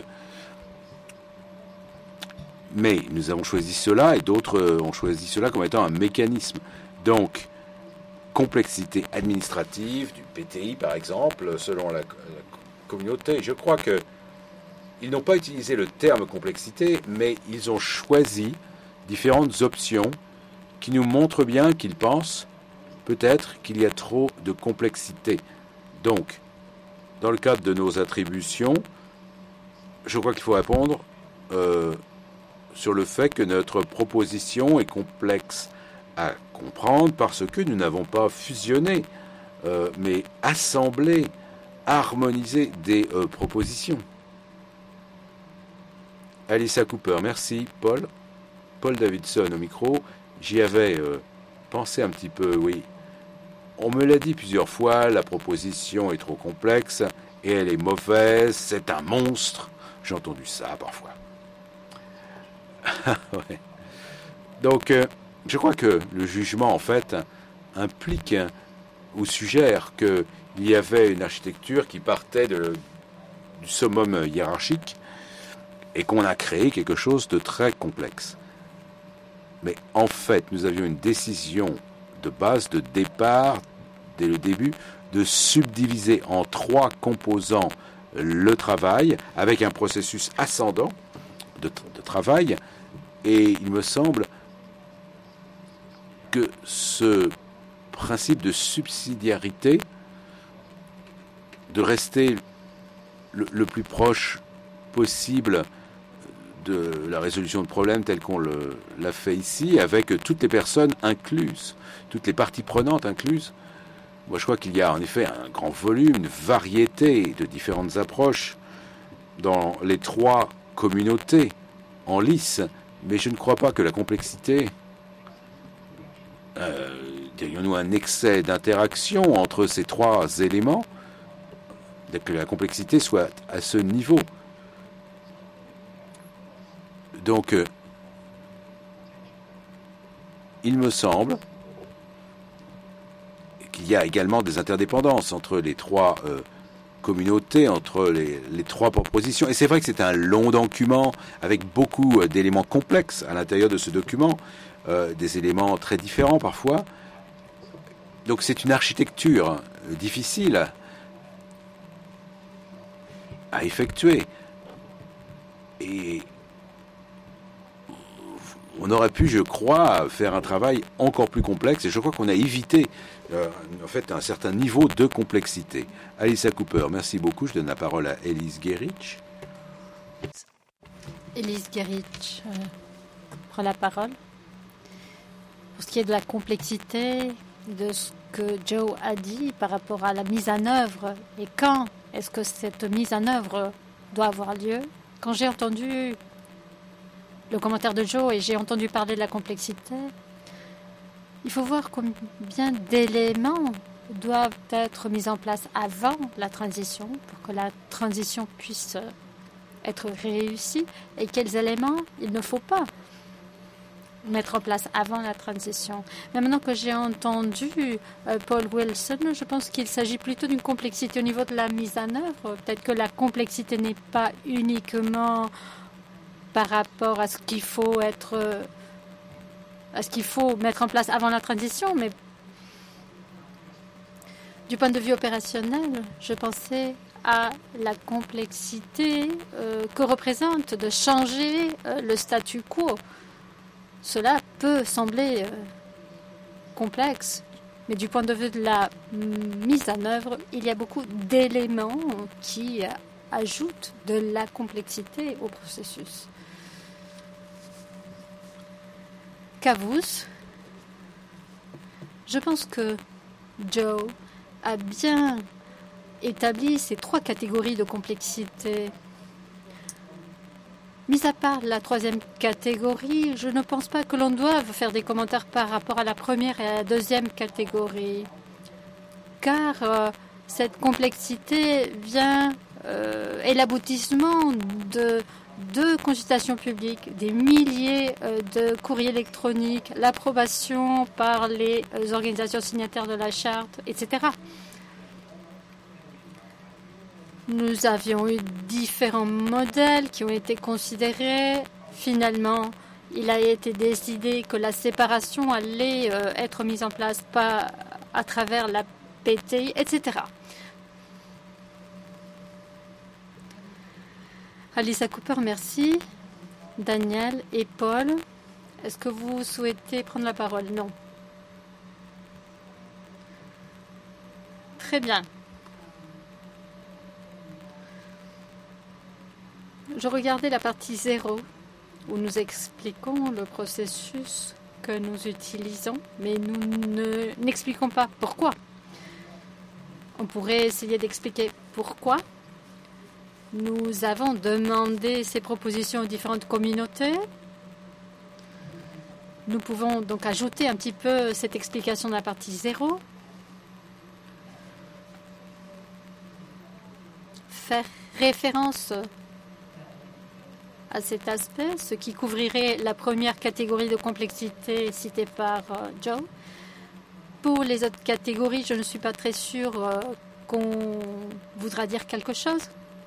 Mais nous avons choisi cela et d'autres ont choisi cela comme étant un mécanisme. Donc, complexité administrative du PTI, par exemple, selon la communauté. Je crois que ils n'ont pas utilisé le terme complexité, mais ils ont choisi différentes options qui nous montrent bien qu'ils pensent peut-être qu'il y a trop de complexité. Donc, dans le cadre de nos attributions, je crois qu'il faut répondre sur le fait que notre proposition est complexe à comprendre parce que nous n'avons pas fusionné, mais assemblé, harmonisé des propositions. Alissa Cooper, merci. Paul Davidson au micro. J'y avais pensé un petit peu, oui. On me l'a dit plusieurs fois, la proposition est trop complexe et elle est mauvaise, c'est un monstre. J'ai entendu ça parfois. Ouais. Donc, je crois que le jugement, en fait, implique ou suggère qu'il y avait une architecture qui partait du summum hiérarchique et qu'on a créé quelque chose de très complexe. Mais en fait, nous avions une décision de base, de départ, dès le début, de subdiviser en 3 composants le travail, avec un processus ascendant de travail, et il me semble que ce principe de subsidiarité, de rester le plus proche possible de la résolution de problèmes telle qu'on l'a fait ici, avec toutes les personnes incluses, toutes les parties prenantes incluses. Moi, je crois qu'il y a en effet un grand volume, une variété de différentes approches dans les 3 communautés en lice, mais je ne crois pas que la complexité, dirions-nous un excès d'interaction entre ces 3 éléments, que la complexité soit à ce niveau. Donc, il me semble qu'il y a également des interdépendances entre les 3 communautés, entre les 3 propositions. Et c'est vrai que c'est un long document avec beaucoup d'éléments complexes à l'intérieur de ce document, des éléments très différents parfois. Donc c'est une architecture difficile à effectuer. Et on aurait pu, je crois, faire un travail encore plus complexe, et je crois qu'on a évité en fait un certain niveau de complexité. Alissa Cooper, merci beaucoup. Je donne la parole à Elise Gerich. Elise Gerich prend la parole. Pour ce qui est de la complexité, de ce que Joe a dit par rapport à la mise en œuvre, et quand est-ce que cette mise en œuvre doit avoir lieu, quand j'ai entendu le commentaire de Joe et j'ai entendu parler de la complexité, il faut voir combien d'éléments doivent être mis en place avant la transition pour que la transition puisse être réussie et quels éléments il ne faut pas. mettre en place avant la transition. Mais maintenant que j'ai entendu Paul Wilson, je pense qu'il s'agit plutôt d'une complexité au niveau de la mise en œuvre. Peut-être que la complexité n'est pas uniquement par rapport à ce qu'il faut mettre en place avant la transition, mais du point de vue opérationnel, je pensais à la complexité que représente de changer le statu quo. Cela peut sembler complexe, mais du point de vue de la mise en œuvre, il y a beaucoup d'éléments qui ajoutent de la complexité au processus. Cavus, je pense que Joe a bien établi ces 3 catégories de complexité. Mis à part la 3e catégorie, je ne pense pas que l'on doive faire des commentaires par rapport à la première et à la 2e catégorie, car cette complexité est l'aboutissement de 2 consultations publiques, des milliers de courriers électroniques, l'approbation par les organisations signataires de la charte, etc. Nous avions eu différents modèles qui ont été considérés. Finalement, il a été décidé que la séparation allait être mise en place pas à travers la PTI, etc. Alisa Cooper, merci. Daniel et Paul, est-ce que vous souhaitez prendre la parole? Non. Très bien. Je regardais la partie 0 où nous expliquons le processus que nous utilisons, mais nous n'expliquons pas pourquoi. On pourrait essayer d'expliquer pourquoi. Nous avons demandé ces propositions aux différentes communautés. Nous pouvons donc ajouter un petit peu cette explication de la partie 0. Faire référence à cet aspect, ce qui couvrirait la première catégorie de complexité citée par Joe. Pour les autres catégories, je ne suis pas très sûre qu'on voudra dire quelque chose.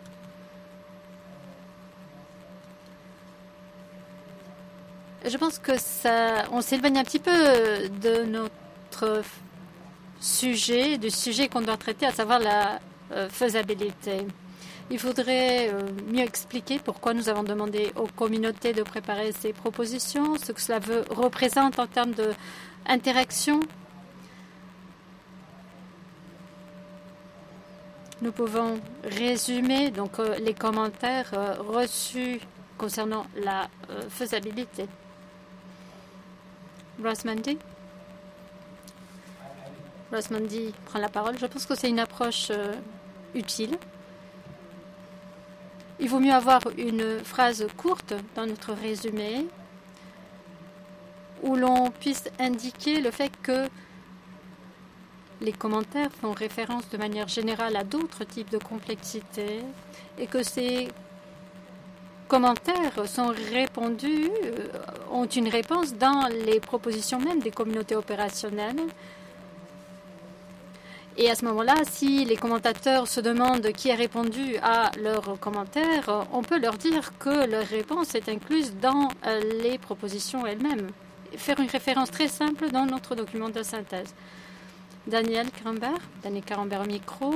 Je pense que on s'éloigne un petit peu de notre sujet, du sujet qu'on doit traiter, à savoir la faisabilité. Il faudrait mieux expliquer pourquoi nous avons demandé aux communautés de préparer ces propositions, ce que cela représente en termes d'interaction. Nous pouvons résumer donc les commentaires reçus concernant la faisabilité. Ross Mandy prend la parole. Je pense que c'est une approche utile. Il vaut mieux avoir une phrase courte dans notre résumé où l'on puisse indiquer le fait que les commentaires font référence de manière générale à d'autres types de complexité et que ces commentaires sont répondus, ont une réponse dans les propositions même des communautés opérationnelles. Et à ce moment-là, si les commentateurs se demandent qui a répondu à leurs commentaires, on peut leur dire que leur réponse est incluse dans les propositions elles-mêmes. Faire une référence très simple dans notre document de synthèse. Daniel Carambert au micro.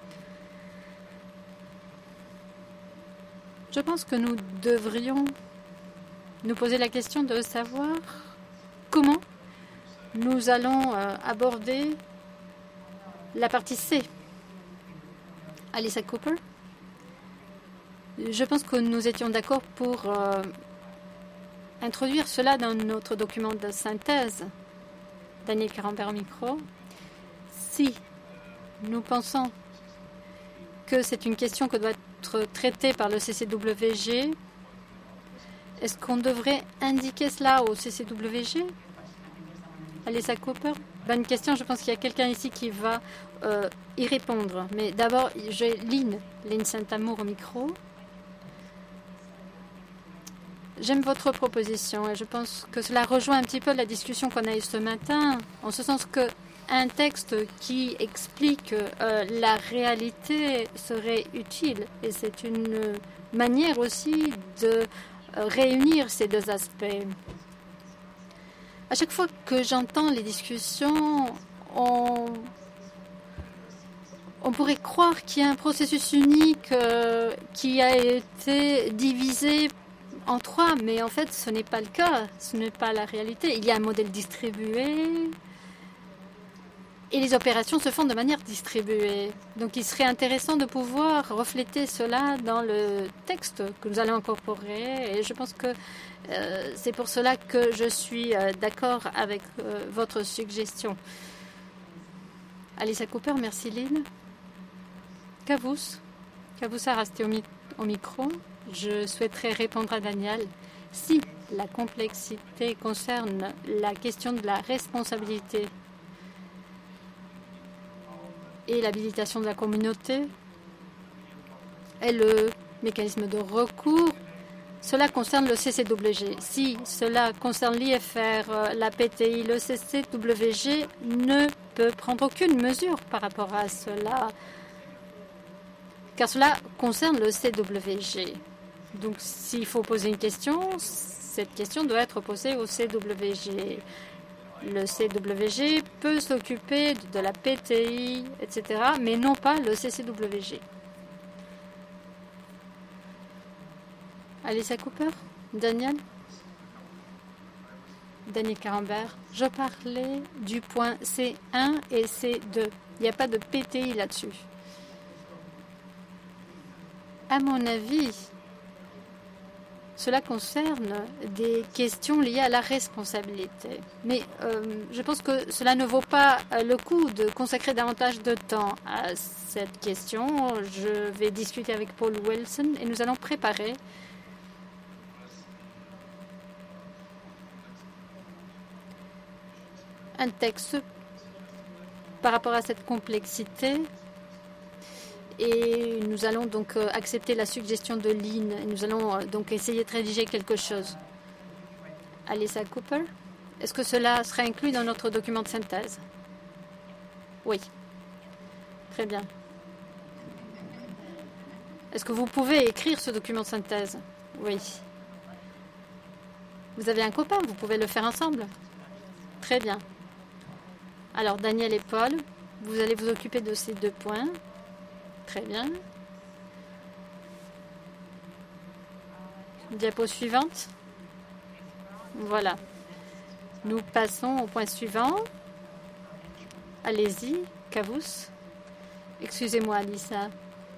Je pense que nous devrions nous poser la question de savoir comment nous allons aborder la partie C. Alisa Cooper. Je pense que nous étions d'accord pour introduire cela dans notre document de synthèse. Daniel Carambert au micro. Si nous pensons que c'est une question que doit être traitée par le CCWG, est-ce qu'on devrait indiquer cela au CCWG? Alisa Cooper. Bonne question. Je pense qu'il y a quelqu'un ici qui va y répondre. Mais d'abord, j'ai Lynn Saint-Amour au micro. J'aime votre proposition et je pense que cela rejoint un petit peu la discussion qu'on a eue ce matin, en ce sens que un texte qui explique la réalité serait utile et c'est une manière aussi de réunir ces deux aspects. À chaque fois que j'entends les discussions, on pourrait croire qu'il y a un processus unique qui a été divisé en trois, mais en fait ce n'est pas le cas, ce n'est pas la réalité. Il y a un modèle distribué. Et les opérations se font de manière distribuée. Donc il serait intéressant de pouvoir refléter cela dans le texte que nous allons incorporer. Et je pense que c'est pour cela que je suis d'accord avec votre suggestion. Alissa Cooper, merci Lynn. Kavus a resté au micro. Je souhaiterais répondre à Daniel. Si la complexité concerne la question de la responsabilité et l'habilitation de la communauté et le mécanisme de recours, cela concerne le CCWG. Si cela concerne l'IFR, la PTI, le CCWG ne peut prendre aucune mesure par rapport à cela, car cela concerne le CWG. Donc s'il faut poser une question, cette question doit être posée au CWG. Le CWG peut s'occuper de la PTI, etc., mais non pas le CCWG. Alissa Cooper, Daniel Carambert, je parlais du point C1 et C2. Il n'y a pas de PTI là-dessus. À mon avis, cela concerne des questions liées à la responsabilité. Mais je pense que cela ne vaut pas le coup de consacrer davantage de temps à cette question. Je vais discuter avec Paul Wilson et nous allons préparer un texte par rapport à cette complexité. Et nous allons donc accepter la suggestion de Lynn. Et nous allons donc essayer de rédiger quelque chose. Alissa Cooper, est-ce que cela sera inclus dans notre document de synthèse? Oui. Très bien. Est-ce que vous pouvez écrire ce document de synthèse? Oui. Vous avez un copain, vous pouvez le faire ensemble. Très bien. Alors, Daniel et Paul, vous allez vous occuper de ces deux points. Très bien. Diapo suivante. Voilà. Nous passons au point suivant. Allez-y, Kavus. Excusez-moi, Alissa.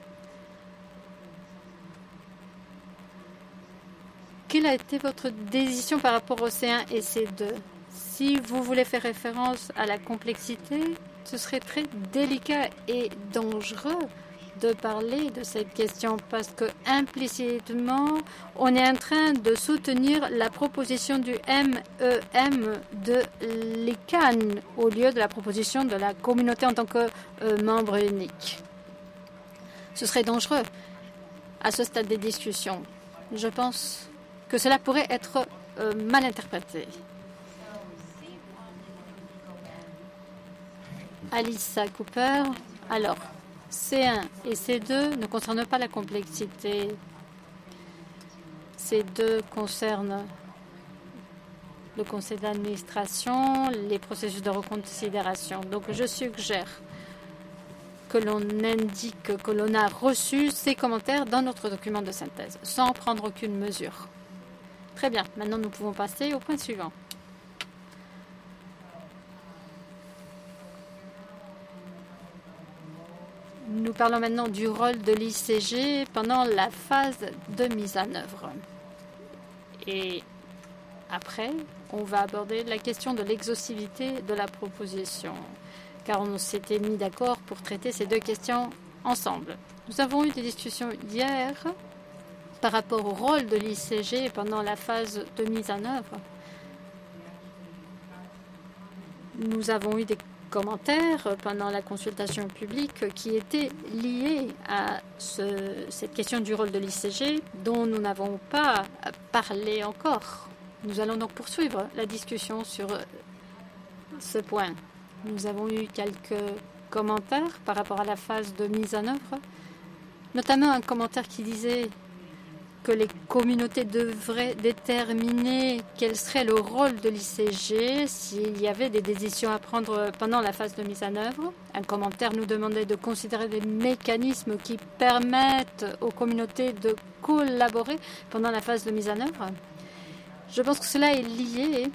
Quelle a été votre décision par rapport au C1 et C2? Si vous voulez faire référence à la complexité, ce serait très délicat et dangereux de parler de cette question parce que implicitement, on est en train de soutenir la proposition du MEM de l'ICANN au lieu de la proposition de la communauté en tant que membre unique. Ce serait dangereux à ce stade des discussions. Je pense que cela pourrait être mal interprété. Alissa Cooper, alors, C1 et C2 ne concernent pas la complexité. C2 concerne le conseil d'administration, les processus de reconsidération. Donc, je suggère que l'on indique que l'on a reçu ces commentaires dans notre document de synthèse, sans prendre aucune mesure. Très bien. Maintenant, nous pouvons passer au point suivant. Nous parlons maintenant du rôle de l'ICG pendant la phase de mise en œuvre. Et après, on va aborder la question de l'exhaustivité de la proposition, car on s'était mis d'accord pour traiter ces deux questions ensemble. Nous avons eu des discussions hier par rapport au rôle de l'ICG pendant la phase de mise en œuvre. Nous avons eu des commentaires pendant la consultation publique qui étaient liés à cette question du rôle de l'ICG dont nous n'avons pas parlé encore. Nous allons donc poursuivre la discussion sur ce point. Nous avons eu quelques commentaires par rapport à la phase de mise en œuvre, notamment un commentaire qui disait que les communautés devraient déterminer quel serait le rôle de l'ICG s'il y avait des décisions à prendre pendant la phase de mise en œuvre. Un commentaire nous demandait de considérer des mécanismes qui permettent aux communautés de collaborer pendant la phase de mise en œuvre. Je pense que cela est lié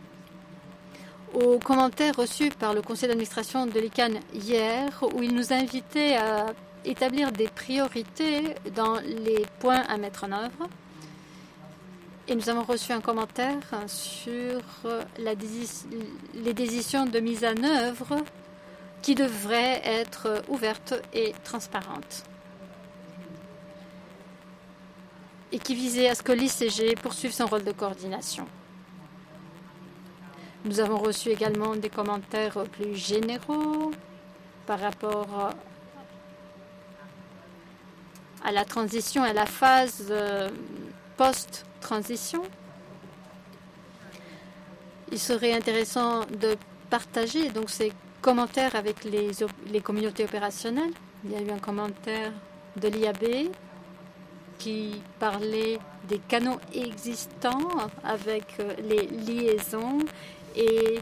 aux commentaires reçus par le conseil d'administration de l'ICANN hier, où il nous invitait à établir des priorités dans les points à mettre en œuvre. Et nous avons reçu un commentaire sur les décisions de mise en œuvre qui devraient être ouvertes et transparentes, et qui visait à ce que l'ICG poursuive son rôle de coordination. Nous avons reçu également des commentaires plus généraux par rapport à la transition, à la phase post-transition. Il serait intéressant de partager donc ces commentaires avec les communautés opérationnelles. Il y a eu un commentaire de l'IAB qui parlait des canaux existants avec les liaisons et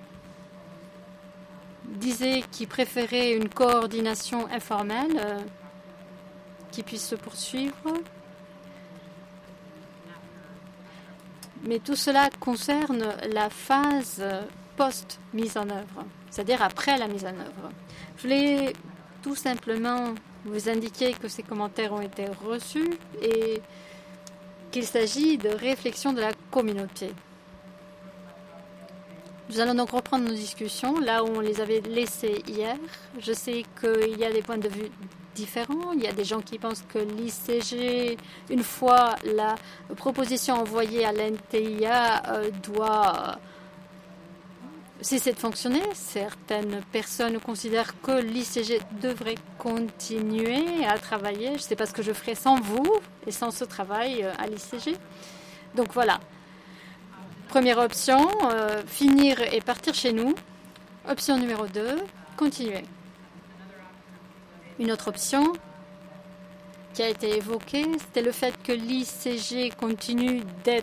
disait qu'il préférait une coordination informelle qui puisse se poursuivre. Mais tout cela concerne la phase post-mise en œuvre, c'est-à-dire après la mise en œuvre. Je voulais tout simplement vous indiquer que ces commentaires ont été reçus et qu'il s'agit de réflexions de la communauté. Nous allons donc reprendre nos discussions là où on les avait laissées hier. Je sais qu'il y a des points de vue différents. Il y a des gens qui pensent que l'ICG, une fois la proposition envoyée à l'NTIA, doit cesser de fonctionner. Certaines personnes considèrent que l'ICG devrait continuer à travailler. Je ne sais pas ce que je ferais sans vous et sans ce travail à l'ICG. Donc voilà. Première option, finir et partir chez nous. Option numéro 2, continuer. Une autre option qui a été évoquée, c'était le fait que l'ICG continue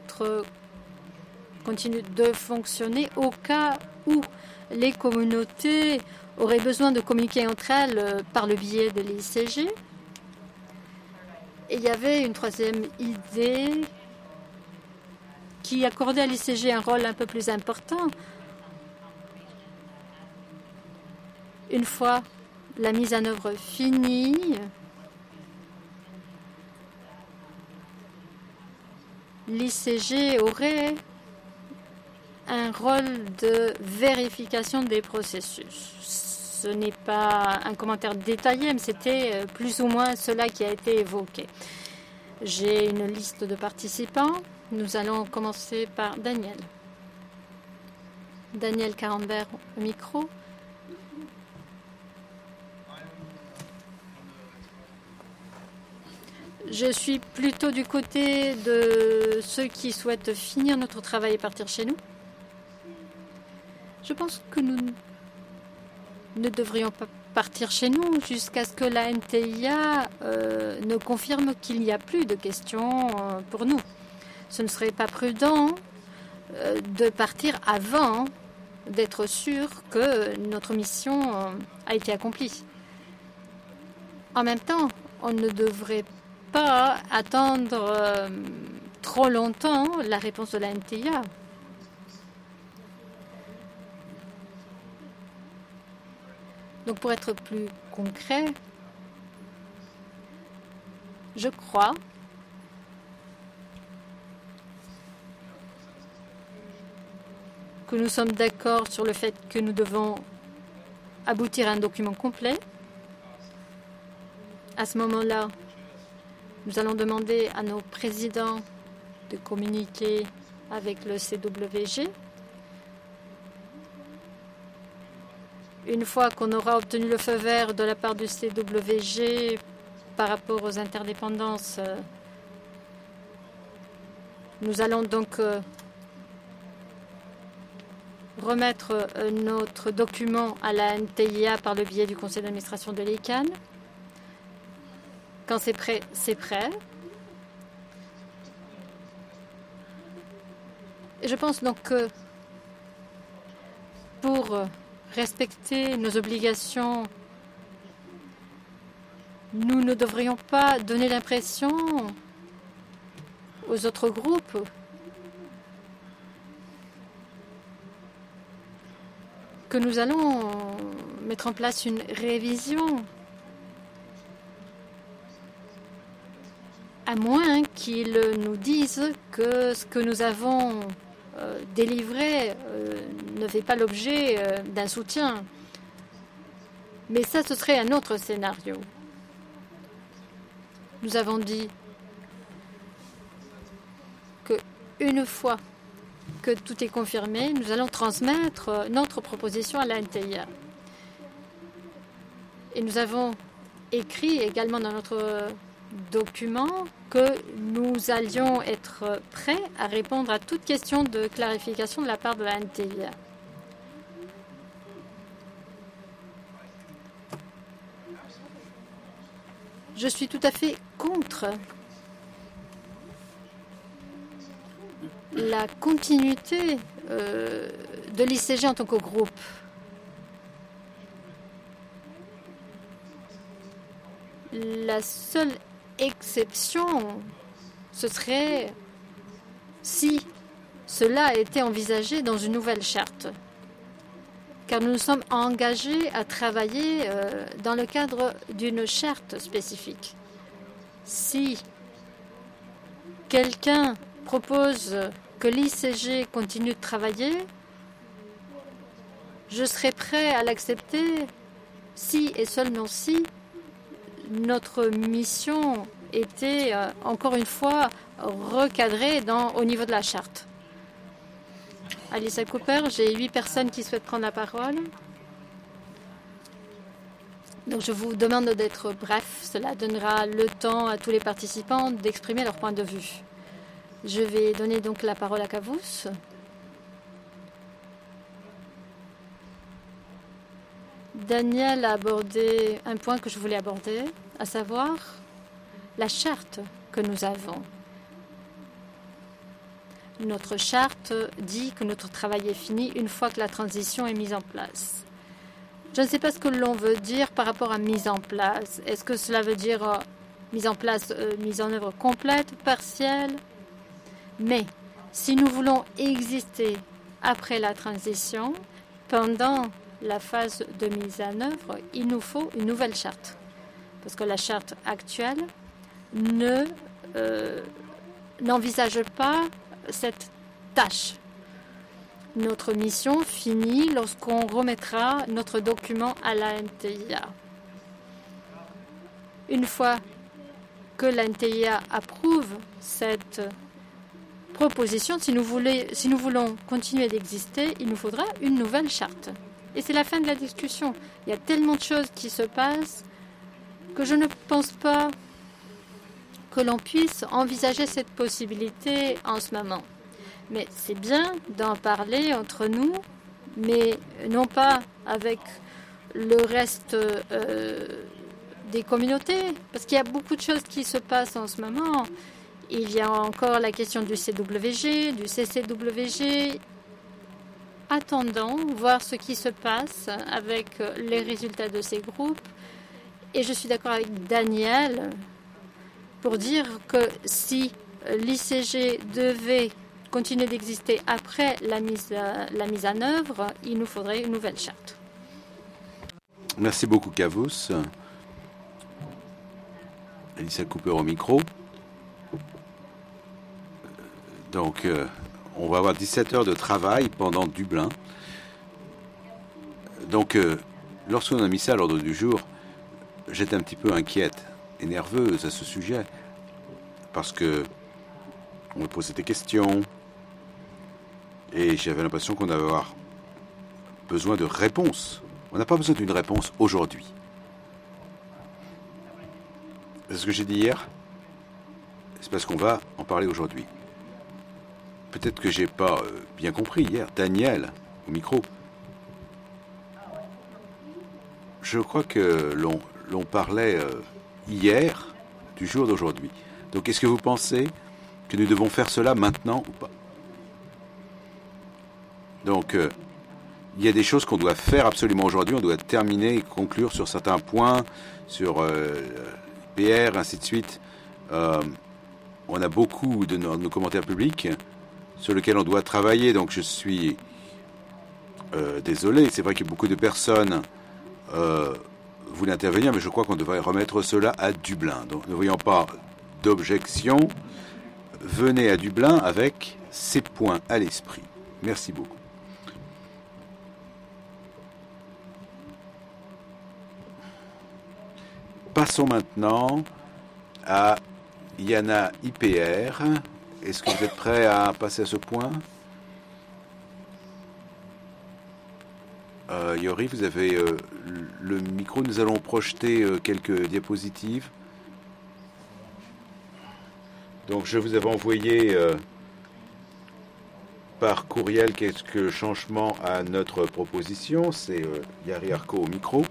de fonctionner au cas où les communautés auraient besoin de communiquer entre elles par le biais de l'ICG. Et il y avait une troisième idée qui accordait à l'ICG un rôle un peu plus important. Une fois la mise en œuvre finie, l'ICG aurait un rôle de vérification des processus. Ce n'est pas un commentaire détaillé, mais c'était plus ou moins cela qui a été évoqué. J'ai une liste de participants. Nous allons commencer par Daniel. Daniel Carambert au micro. Je suis plutôt du côté de ceux qui souhaitent finir notre travail et partir chez nous. Je pense que nous ne devrions pas partir chez nous jusqu'à ce que la NTIA ne confirme qu'il n'y a plus de questions pour nous. Ce ne serait pas prudent de partir avant d'être sûr que notre mission a été accomplie. En même temps, on ne devrait pas attendre trop longtemps la réponse de la NTIA. Donc, pour être plus concret, je crois que nous sommes d'accord sur le fait que nous devons aboutir à un document complet. À ce moment-là, nous allons demander à nos présidents de communiquer avec le CWG. une fois qu'on aura obtenu le feu vert de la part du CWG par rapport aux interdépendances, nous allons donc remettre notre document à la NTIA par le biais du conseil d'administration de l'ICANN. Quand c'est prêt, c'est prêt. Et je pense donc que pour respecter nos obligations, nous ne devrions pas donner l'impression aux autres groupes que nous allons mettre en place une révision, à moins qu'ils nous disent que ce que nous avons délivré ne fait pas l'objet d'un soutien. Mais ça, ce serait un autre scénario. Nous avons dit qu'une fois que tout est confirmé, nous allons transmettre notre proposition à la NTIA. Et nous avons écrit également dans notre document que nous allions être prêts à répondre à toute question de clarification de la part de la NTIA. Je suis tout à fait contre la continuité de l'ICG en tant que groupe. La seule exception, ce serait si cela a été envisagé dans une nouvelle charte. Car nous nous sommes engagés à travailler dans le cadre d'une charte spécifique. Si quelqu'un propose que l'ICG continue de travailler, je serai prêt à l'accepter si et seulement si notre mission était encore une fois recadrée au niveau de la charte. Alissa Cooper, j'ai 8 personnes qui souhaitent prendre la parole. Donc je vous demande d'être bref. Cela donnera le temps à tous les participants d'exprimer leur point de vue. Je vais donner donc la parole à Kavous. Daniel a abordé un point que je voulais aborder, à savoir la charte que nous avons. Notre charte dit que notre travail est fini une fois que la transition est mise en place. Je ne sais pas ce que l'on veut dire par rapport à mise en place. Est-ce que cela veut dire mise en place, mise en œuvre complète, partielle? Mais si nous voulons exister après la transition, pendant la phase de mise en œuvre, il nous faut une nouvelle charte. Parce que la charte actuelle n'envisage pas cette tâche. Notre mission finit lorsqu'on remettra notre document à la NTIA. Une fois que la NTIA approuve cette proposition, si nous voulons continuer d'exister, il nous faudra une nouvelle charte. Et c'est la fin de la discussion. Il y a tellement de choses qui se passent que je ne pense pas que l'on puisse envisager cette possibilité en ce moment. Mais c'est bien d'en parler entre nous, mais non pas avec le reste des communautés, parce qu'il y a beaucoup de choses qui se passent en ce moment. Il y a encore la question du CWG, du CCWG. Attendons, voir ce qui se passe avec les résultats de ces groupes. Et je suis d'accord avec Daniel pour dire que si l'ICG devait continuer d'exister après la mise en œuvre, il nous faudrait une nouvelle charte. Merci beaucoup, Kavous. Alissa Cooper au micro. Donc, on va avoir 17 heures de travail pendant Dublin. Donc, lorsqu'on a mis ça à l'ordre du jour, j'étais un petit peu inquiète et nerveuse à ce sujet, parce que on me posait des questions et j'avais l'impression qu'on allait avoir besoin de réponses On n'a pas besoin d'une réponse aujourd'hui. C'est ce que j'ai dit hier. C'est parce qu'on va en parler aujourd'hui. Peut-être que j'ai pas bien compris hier. Daniel, au micro. Je crois que l'on parlait hier du jour d'aujourd'hui. Donc est-ce que vous pensez que nous devons faire cela maintenant ou pas? Donc il y a des choses qu'on doit faire absolument aujourd'hui. On doit terminer et conclure sur certains points, sur PR, ainsi de suite. On a beaucoup de nos commentaires publics sur lesquels on doit travailler. Donc je suis désolé. C'est vrai que beaucoup de personnes voulaient intervenir, mais je crois qu'on devrait remettre cela à Dublin. Donc ne voyant pas d'objection, venez à Dublin avec ces points à l'esprit. Merci beaucoup. Passons maintenant à Yana IPR. Est-ce que vous êtes prêts à passer à ce point? Yori, vous avez le micro. Nous allons projeter quelques diapositives. Donc, je vous avais envoyé par courriel quelques changements à notre proposition. C'est Yari Arco au micro.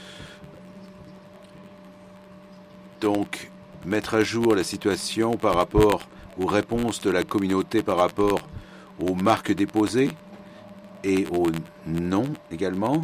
Donc, mettre à jour la situation par rapport aux réponses de la communauté par rapport aux marques déposées et aux noms également.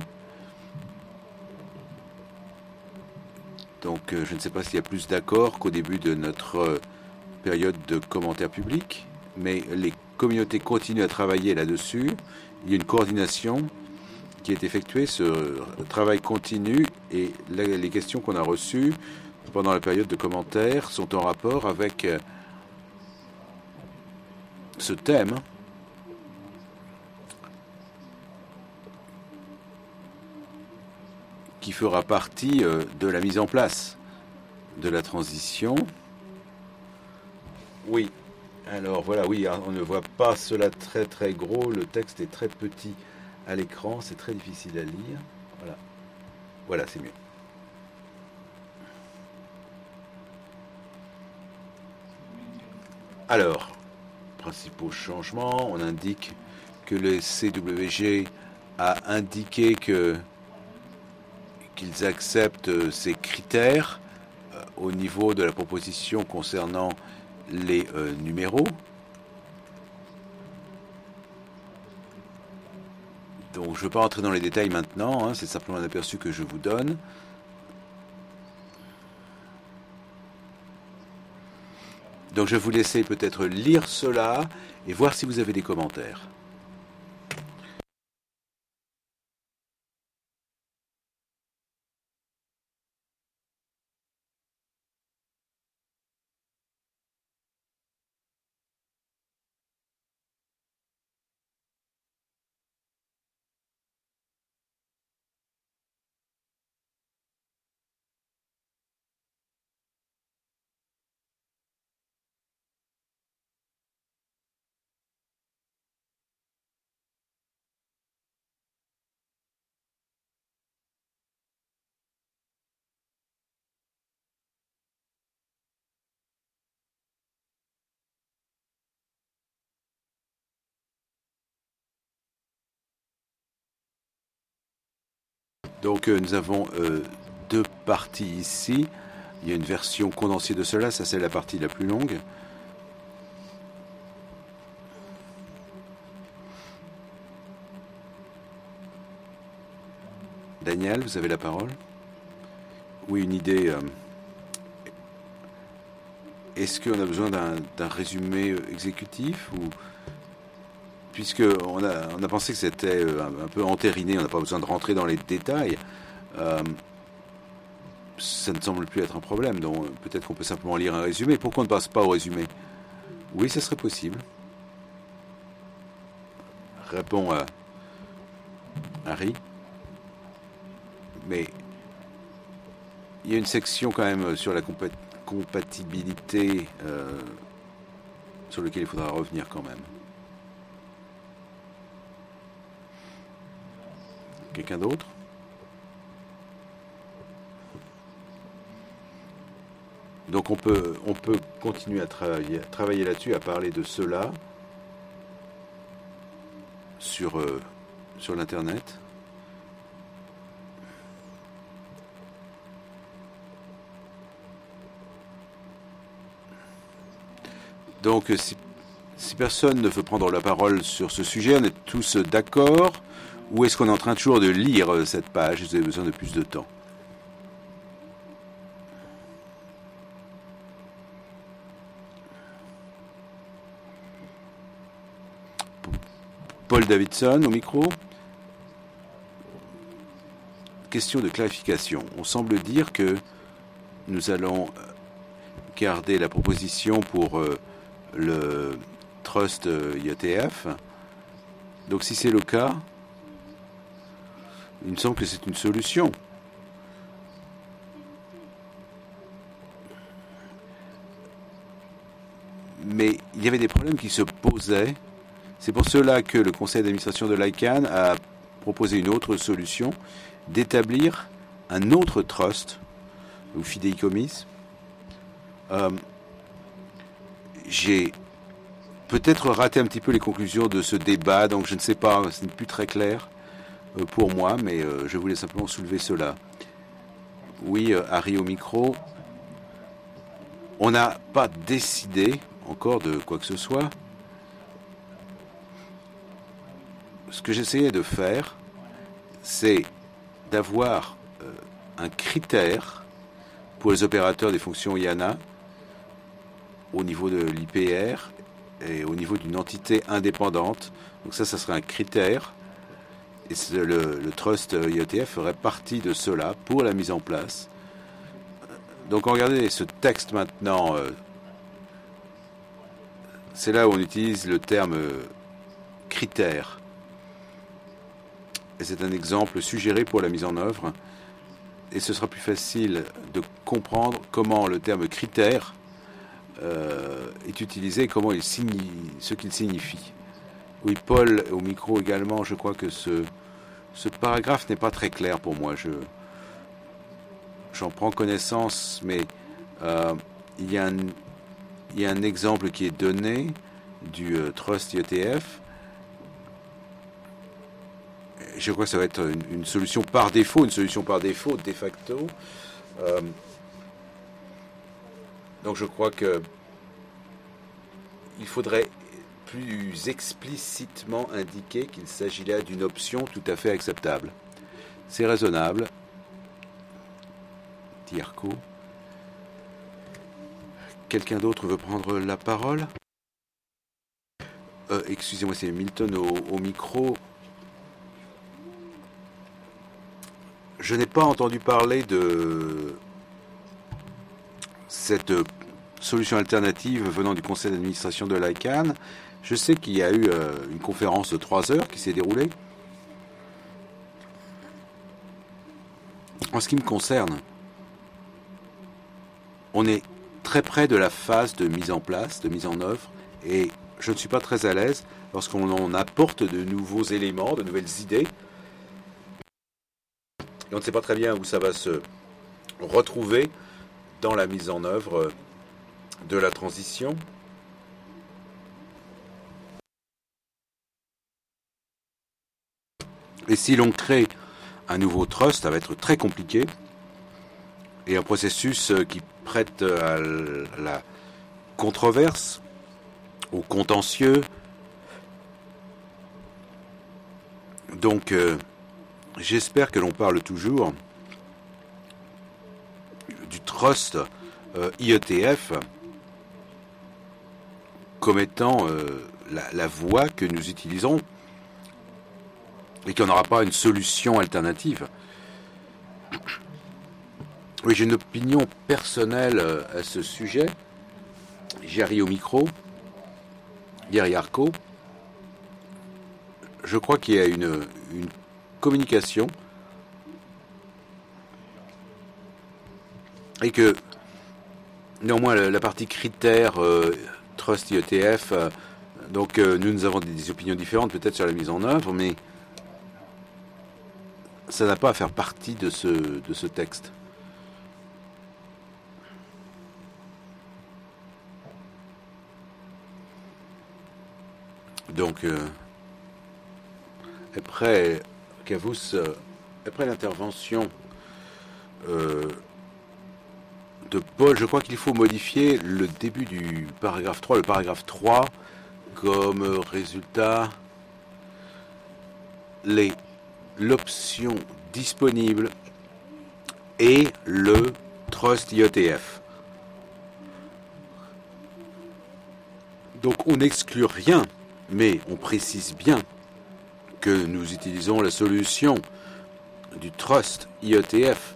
Donc, je ne sais pas s'il y a plus d'accord qu'au début de notre période de commentaires publics, mais les communautés continuent à travailler là-dessus. Il y a une coordination qui est effectuée, ce travail continue, et les questions qu'on a reçues pendant la période de commentaires sont en rapport avec ce thème. Qui fera partie de la mise en place de la transition. Oui, alors voilà, oui, on ne voit pas cela très très gros, le texte est très petit à l'écran, c'est très difficile à lire. Voilà, voilà, c'est mieux. Alors, principaux changements, on indique que le CWG a indiqué qu'ils acceptent ces critères au niveau de la proposition concernant les numéros. Donc je ne veux pas rentrer dans les détails maintenant, hein, c'est simplement un aperçu que je vous donne. Donc je vais vous laisser peut-être lire cela et voir si vous avez des commentaires. Donc nous avons deux parties ici. Il y a une version condensée de cela, ça c'est la partie la plus longue. Daniel, vous avez la parole. Oui, une idée. Est-ce qu'on a besoin d'un résumé exécutif ou puisqu'on a pensé que c'était un peu entériné, on n'a pas besoin de rentrer dans les détails, ça ne semble plus être un problème. Donc peut-être qu'on peut simplement lire un résumé. Pourquoi on ne passe pas au résumé? Oui, ça serait possible. Répond Harry. Mais il y a une section quand même sur la compatibilité sur laquelle il faudra revenir quand même. Quelqu'un d'autre? Donc on peut continuer à travailler là-dessus, à parler de cela sur l'Internet. Donc si personne ne veut prendre la parole sur ce sujet, on est tous d'accord, ou est-ce qu'on est en train toujours de lire cette page et vous avez besoin de plus de temps? Paul Davidson au micro. Question de clarification. On semble dire que nous allons garder la proposition pour le Trust IETF. Donc si c'est le cas, il me semble que c'est une solution. Mais il y avait des problèmes qui se posaient. C'est pour cela que le conseil d'administration de l'ICANN a proposé une autre solution, d'établir un autre trust, ou fidéicommis. J'ai peut-être raté un petit peu les conclusions de ce débat, donc je ne sais pas, ce n'est plus très clair pour moi, mais je voulais simplement soulever cela. Oui, Harry au micro. On n'a pas décidé encore de quoi que ce soit. Ce que j'essayais de faire, c'est d'avoir un critère pour les opérateurs des fonctions IANA au niveau de l'IPR et au niveau d'une entité indépendante. Donc ça serait un critère. Et le Trust IETF ferait partie de cela pour la mise en place. Donc regardez ce texte maintenant. C'est là où on utilise le terme critère. Et c'est un exemple suggéré pour la mise en œuvre. Et ce sera plus facile de comprendre comment le terme critère est utilisé et comment ce qu'il signifie. Oui, Paul, au micro également, je crois que ce paragraphe n'est pas très clair pour moi. J'en prends connaissance, mais il y a un exemple qui est donné du Trust IETF. Je crois que ça va être une solution par défaut, de facto. Donc je crois que il faudrait plus explicitement indiquer qu'il s'agit là d'une option tout à fait acceptable. C'est raisonnable. Tierco. Quelqu'un d'autre veut prendre la parole? Excusez-moi, c'est Milton au micro. Je n'ai pas entendu parler de cette solution alternative venant du conseil d'administration de l'ICANN. Je sais qu'il y a eu une conférence de 3 heures qui s'est déroulée. En ce qui me concerne, on est très près de la phase de mise en place, de mise en œuvre, et je ne suis pas très à l'aise lorsqu'on en apporte de nouveaux éléments, de nouvelles idées. Et on ne sait pas très bien où ça va se retrouver dans la mise en œuvre de la transition. Et si l'on crée un nouveau trust, ça va être très compliqué. Et un processus qui prête à la controverse, au contentieux. Donc, j'espère que l'on parle toujours du trust IETF comme étant la voie que nous utilisons et qu'il n'y en aura pas une solution alternative. Oui, j'ai une opinion personnelle à ce sujet. Jerry au micro. Jerry Arco. Je crois qu'il y a une communication et que néanmoins la partie critères Trust IETF, donc nous avons des opinions différentes peut-être sur la mise en œuvre, mais ça n'a pas à faire partie de ce texte. Donc, après l'intervention de Paul, je crois qu'il faut modifier le début du paragraphe 3, le paragraphe 3, comme résultat, l'option disponible et le Trust IETF. Donc on n'exclut rien, mais on précise bien que nous utilisons la solution du Trust IETF.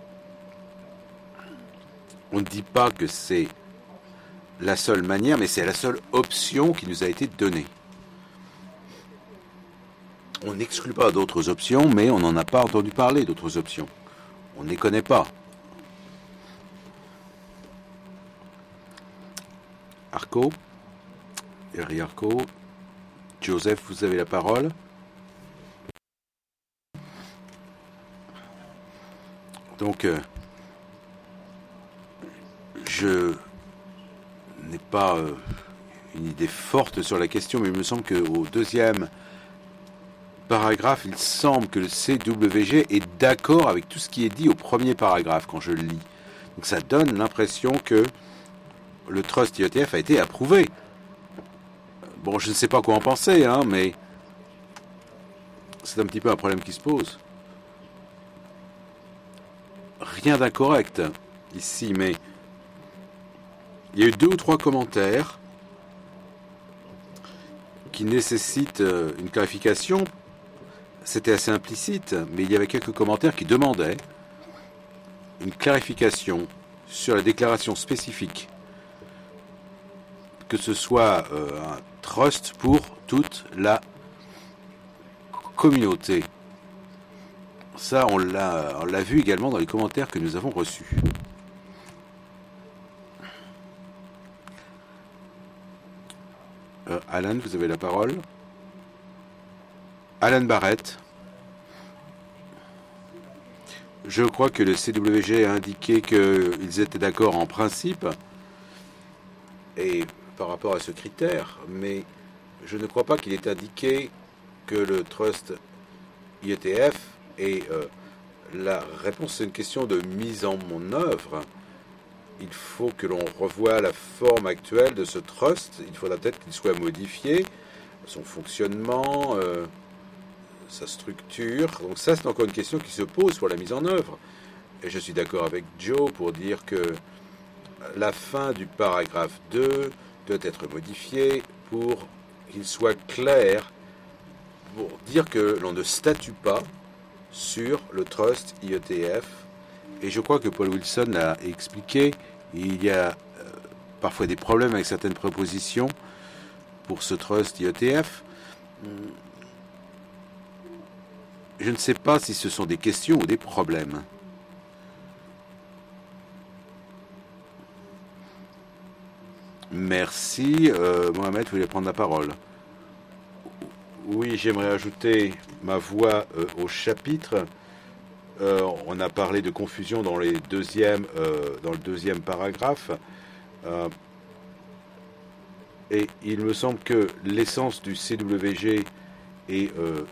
On ne dit pas que c'est la seule manière, mais c'est la seule option qui nous a été donnée. On n'exclut pas d'autres options, mais on n'en a pas entendu parler d'autres options. On ne les connaît pas. Arco, Henri Arco, Joseph, vous avez la parole. Donc, je n'ai pas une idée forte sur la question, mais il me semble qu'au deuxième paragraphe, il semble que le CWG est d'accord avec tout ce qui est dit au premier paragraphe quand je le lis. Donc ça donne l'impression que le Trust IETF a été approuvé. Bon, je ne sais pas quoi en penser, mais c'est un petit peu un problème qui se pose. Rien d'incorrect ici, mais il y a eu 2 ou 3 commentaires qui nécessitent une clarification. C'était assez implicite, mais il y avait quelques commentaires qui demandaient une clarification sur la déclaration spécifique, que ce soit un trust pour toute la communauté. Ça, on l'a vu également dans les commentaires que nous avons reçus. Alan, vous avez la parole. Alan Barrett. Je crois que le CWG a indiqué qu'ils étaient d'accord en principe et par rapport à ce critère, mais je ne crois pas qu'il ait indiqué que le Trust IETF et la réponse, c'est une question de mise en œuvre. Il faut que l'on revoie la forme actuelle de ce trust. Il faudra peut-être qu'il soit modifié, son fonctionnement, sa structure. Donc ça, c'est encore une question qui se pose pour la mise en œuvre. Et je suis d'accord avec Joe pour dire que la fin du paragraphe 2 doit être modifiée pour qu'il soit clair, pour dire que l'on ne statue pas sur le Trust IETF. Et je crois que Paul Wilson l'a expliqué, il y a parfois des problèmes avec certaines propositions pour ce Trust IETF. Je ne sais pas si ce sont des questions ou des problèmes. Merci. Mohamed, vous voulez prendre la parole? Oui, j'aimerais ajouter ma voix au chapitre. On a parlé de confusion dans le deuxième paragraphe. Et il me semble que l'essence du CWG et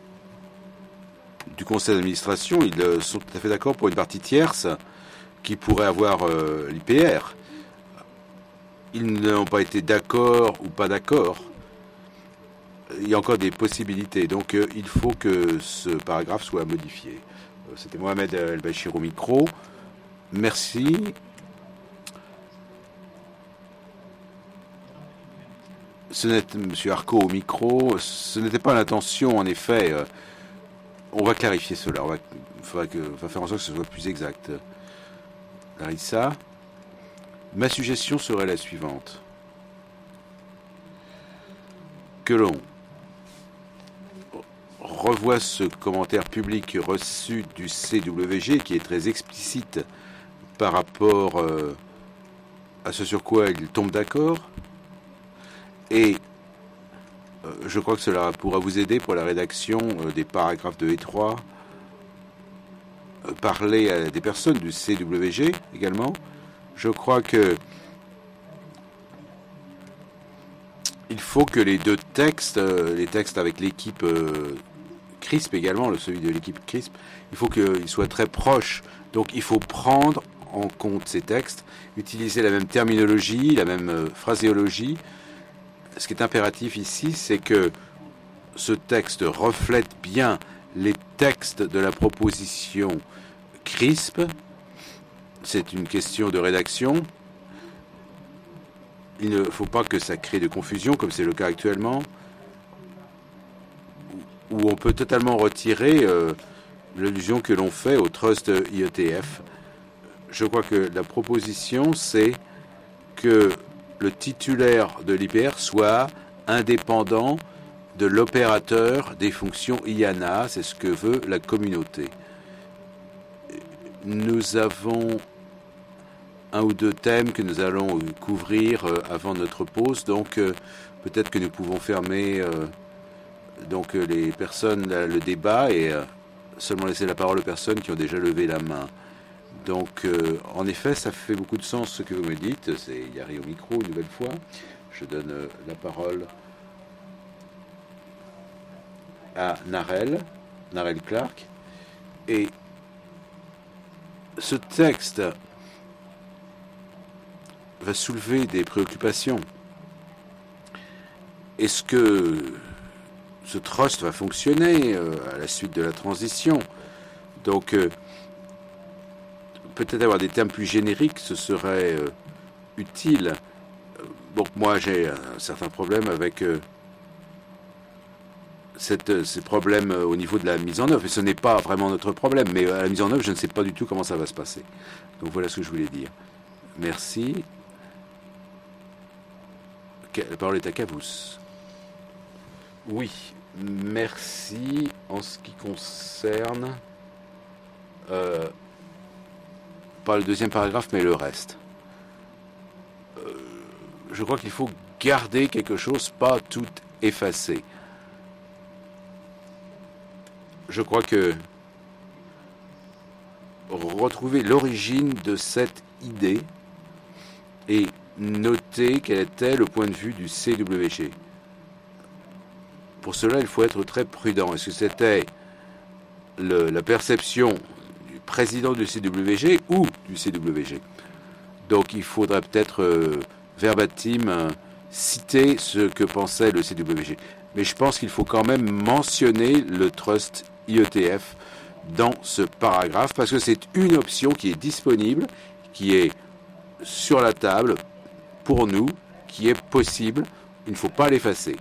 du conseil d'administration, ils sont tout à fait d'accord pour une partie tierce qui pourrait avoir l'IPR. Ils n'ont pas été d'accord ou pas d'accord. Il y a encore des possibilités. Donc il faut que ce paragraphe soit modifié. C'était Mohamed El-Bachir au micro. Merci. Monsieur Arco au micro. Ce n'était pas l'intention, en effet. On va clarifier cela. On va faire en sorte que ce soit plus exact. Larissa. Ma suggestion serait la suivante. Que l'on revoie ce commentaire public reçu du CWG qui est très explicite par rapport à ce sur quoi il tombe d'accord. Et je crois que cela pourra vous aider pour la rédaction des paragraphes 2 et 3. Parler à des personnes du CWG également. Je crois que il faut que les deux textes, les textes avec l'équipe CRISP également, celui de l'équipe CRISP, il faut qu'ils soient très proches. Donc il faut prendre en compte ces textes, utiliser la même terminologie, la même phraséologie. Ce qui est impératif ici, c'est que ce texte reflète bien les textes de la proposition CRISP. C'est une question de rédaction. Il ne faut pas que ça crée de confusion, comme c'est le cas actuellement, où on peut totalement retirer l'allusion que l'on fait au trust IETF. Je crois que la proposition, c'est que le titulaire de l'IPR soit indépendant de l'opérateur des fonctions IANA. C'est ce que veut la communauté. Nous avons un ou deux thèmes que nous allons couvrir avant notre pause, donc peut-être que nous pouvons fermer donc les personnes, le débat, et seulement laisser la parole aux personnes qui ont déjà levé la main. Donc en effet, ça fait beaucoup de sens ce que vous me dites. C'est Yari au micro une nouvelle fois. Je donne la parole à Narelle Clark. Et ce texte va soulever des préoccupations. Est-ce que ce trust va fonctionner à la suite de la transition? Donc, peut-être avoir des termes plus génériques, ce serait utile. Donc, moi, j'ai un certain problème avec ces problèmes au niveau de la mise en œuvre. Et ce n'est pas vraiment notre problème, mais à la mise en œuvre, je ne sais pas du tout comment ça va se passer. Donc, voilà ce que je voulais dire. Merci. La parole est à Cavous. Oui, merci. En ce qui concerne pas le deuxième paragraphe, mais le reste. Je crois qu'il faut garder quelque chose, pas tout effacer. Je crois que retrouver l'origine de cette idée et noter quel était le point de vue du CWG. Pour cela, il faut être très prudent. Est-ce que c'était la perception du président du CWG ou du CWG? Donc il faudrait peut-être verbatim citer ce que pensait le CWG. Mais je pense qu'il faut quand même mentionner le trust IETF dans ce paragraphe, parce que c'est une option qui est disponible, qui est sur la table pour nous, qui est possible. Il ne faut pas l'effacer.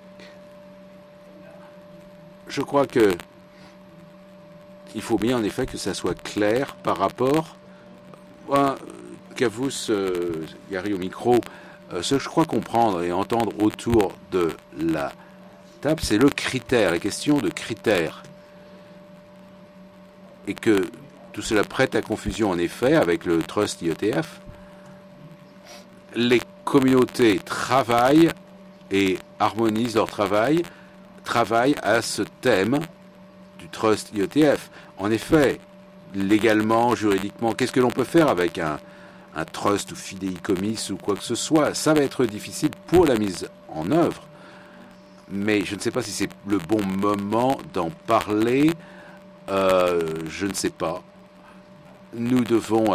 Je crois que il faut bien en effet que ça soit clair par rapport à Cavous, Yari au micro. Ce que je crois comprendre et entendre autour de la table, c'est le critère, la question de critères. Et que tout cela prête à confusion en effet avec le trust IETF. Les communautés travaillent et harmonisent leur travail à ce thème du trust IETF. En effet, légalement, juridiquement, qu'est-ce que l'on peut faire avec un trust ou fidéicommis ou quoi que ce soit? Ça va être difficile pour la mise en œuvre, mais je ne sais pas si c'est le bon moment d'en parler. Je ne sais pas. Nous devons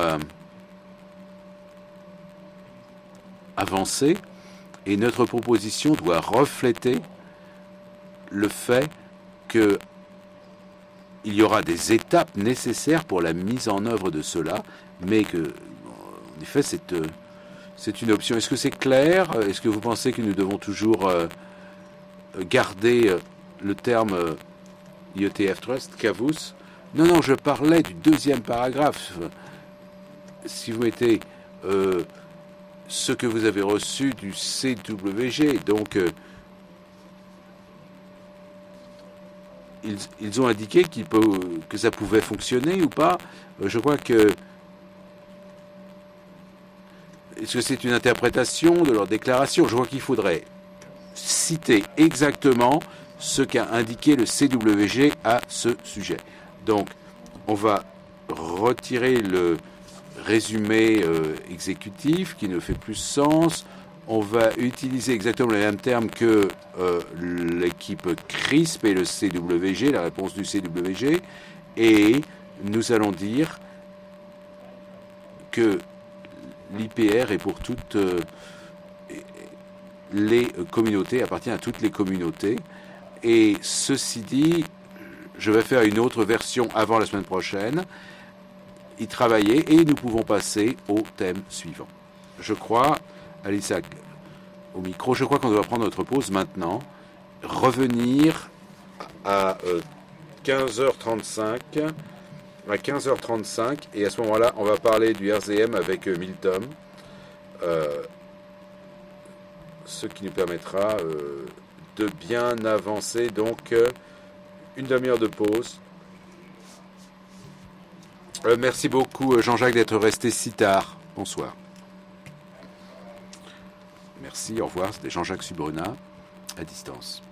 avancer et notre proposition doit refléter le fait qu'il y aura des étapes nécessaires pour la mise en œuvre de cela, mais que, en effet, c'est une option. Est-ce que c'est clair? Est-ce que vous pensez que nous devons toujours garder le terme IETF Trust, Cavous? Non, je parlais du deuxième paragraphe. Si vous mettez ce que vous avez reçu du CWG, donc ils ont indiqué que ça pouvait fonctionner ou pas. Je crois que... Est-ce que c'est une interprétation de leur déclaration? Je crois qu'il faudrait citer exactement ce qu'a indiqué le CWG à ce sujet. Donc, on va retirer le résumé exécutif qui ne fait plus sens. on va utiliser exactement les mêmes termes que l'équipe CRISP et le CWG, la réponse du CWG, et nous allons dire que l'IPR est pour toutes les communautés, appartient à toutes les communautés. Et ceci dit, je vais faire une autre version avant la semaine prochaine, y travailler, et nous pouvons passer au thème suivant. Je crois, Alissa, au micro, je crois qu'on doit prendre notre pause maintenant, revenir à 15h35, et à ce moment-là, on va parler du RZM avec Milton, ce qui nous permettra de bien avancer. Donc, une demi-heure de pause. Merci beaucoup, Jean-Jacques, d'être resté si tard. Bonsoir. Merci, au revoir. C'était Jean-Jacques Subruna, à distance.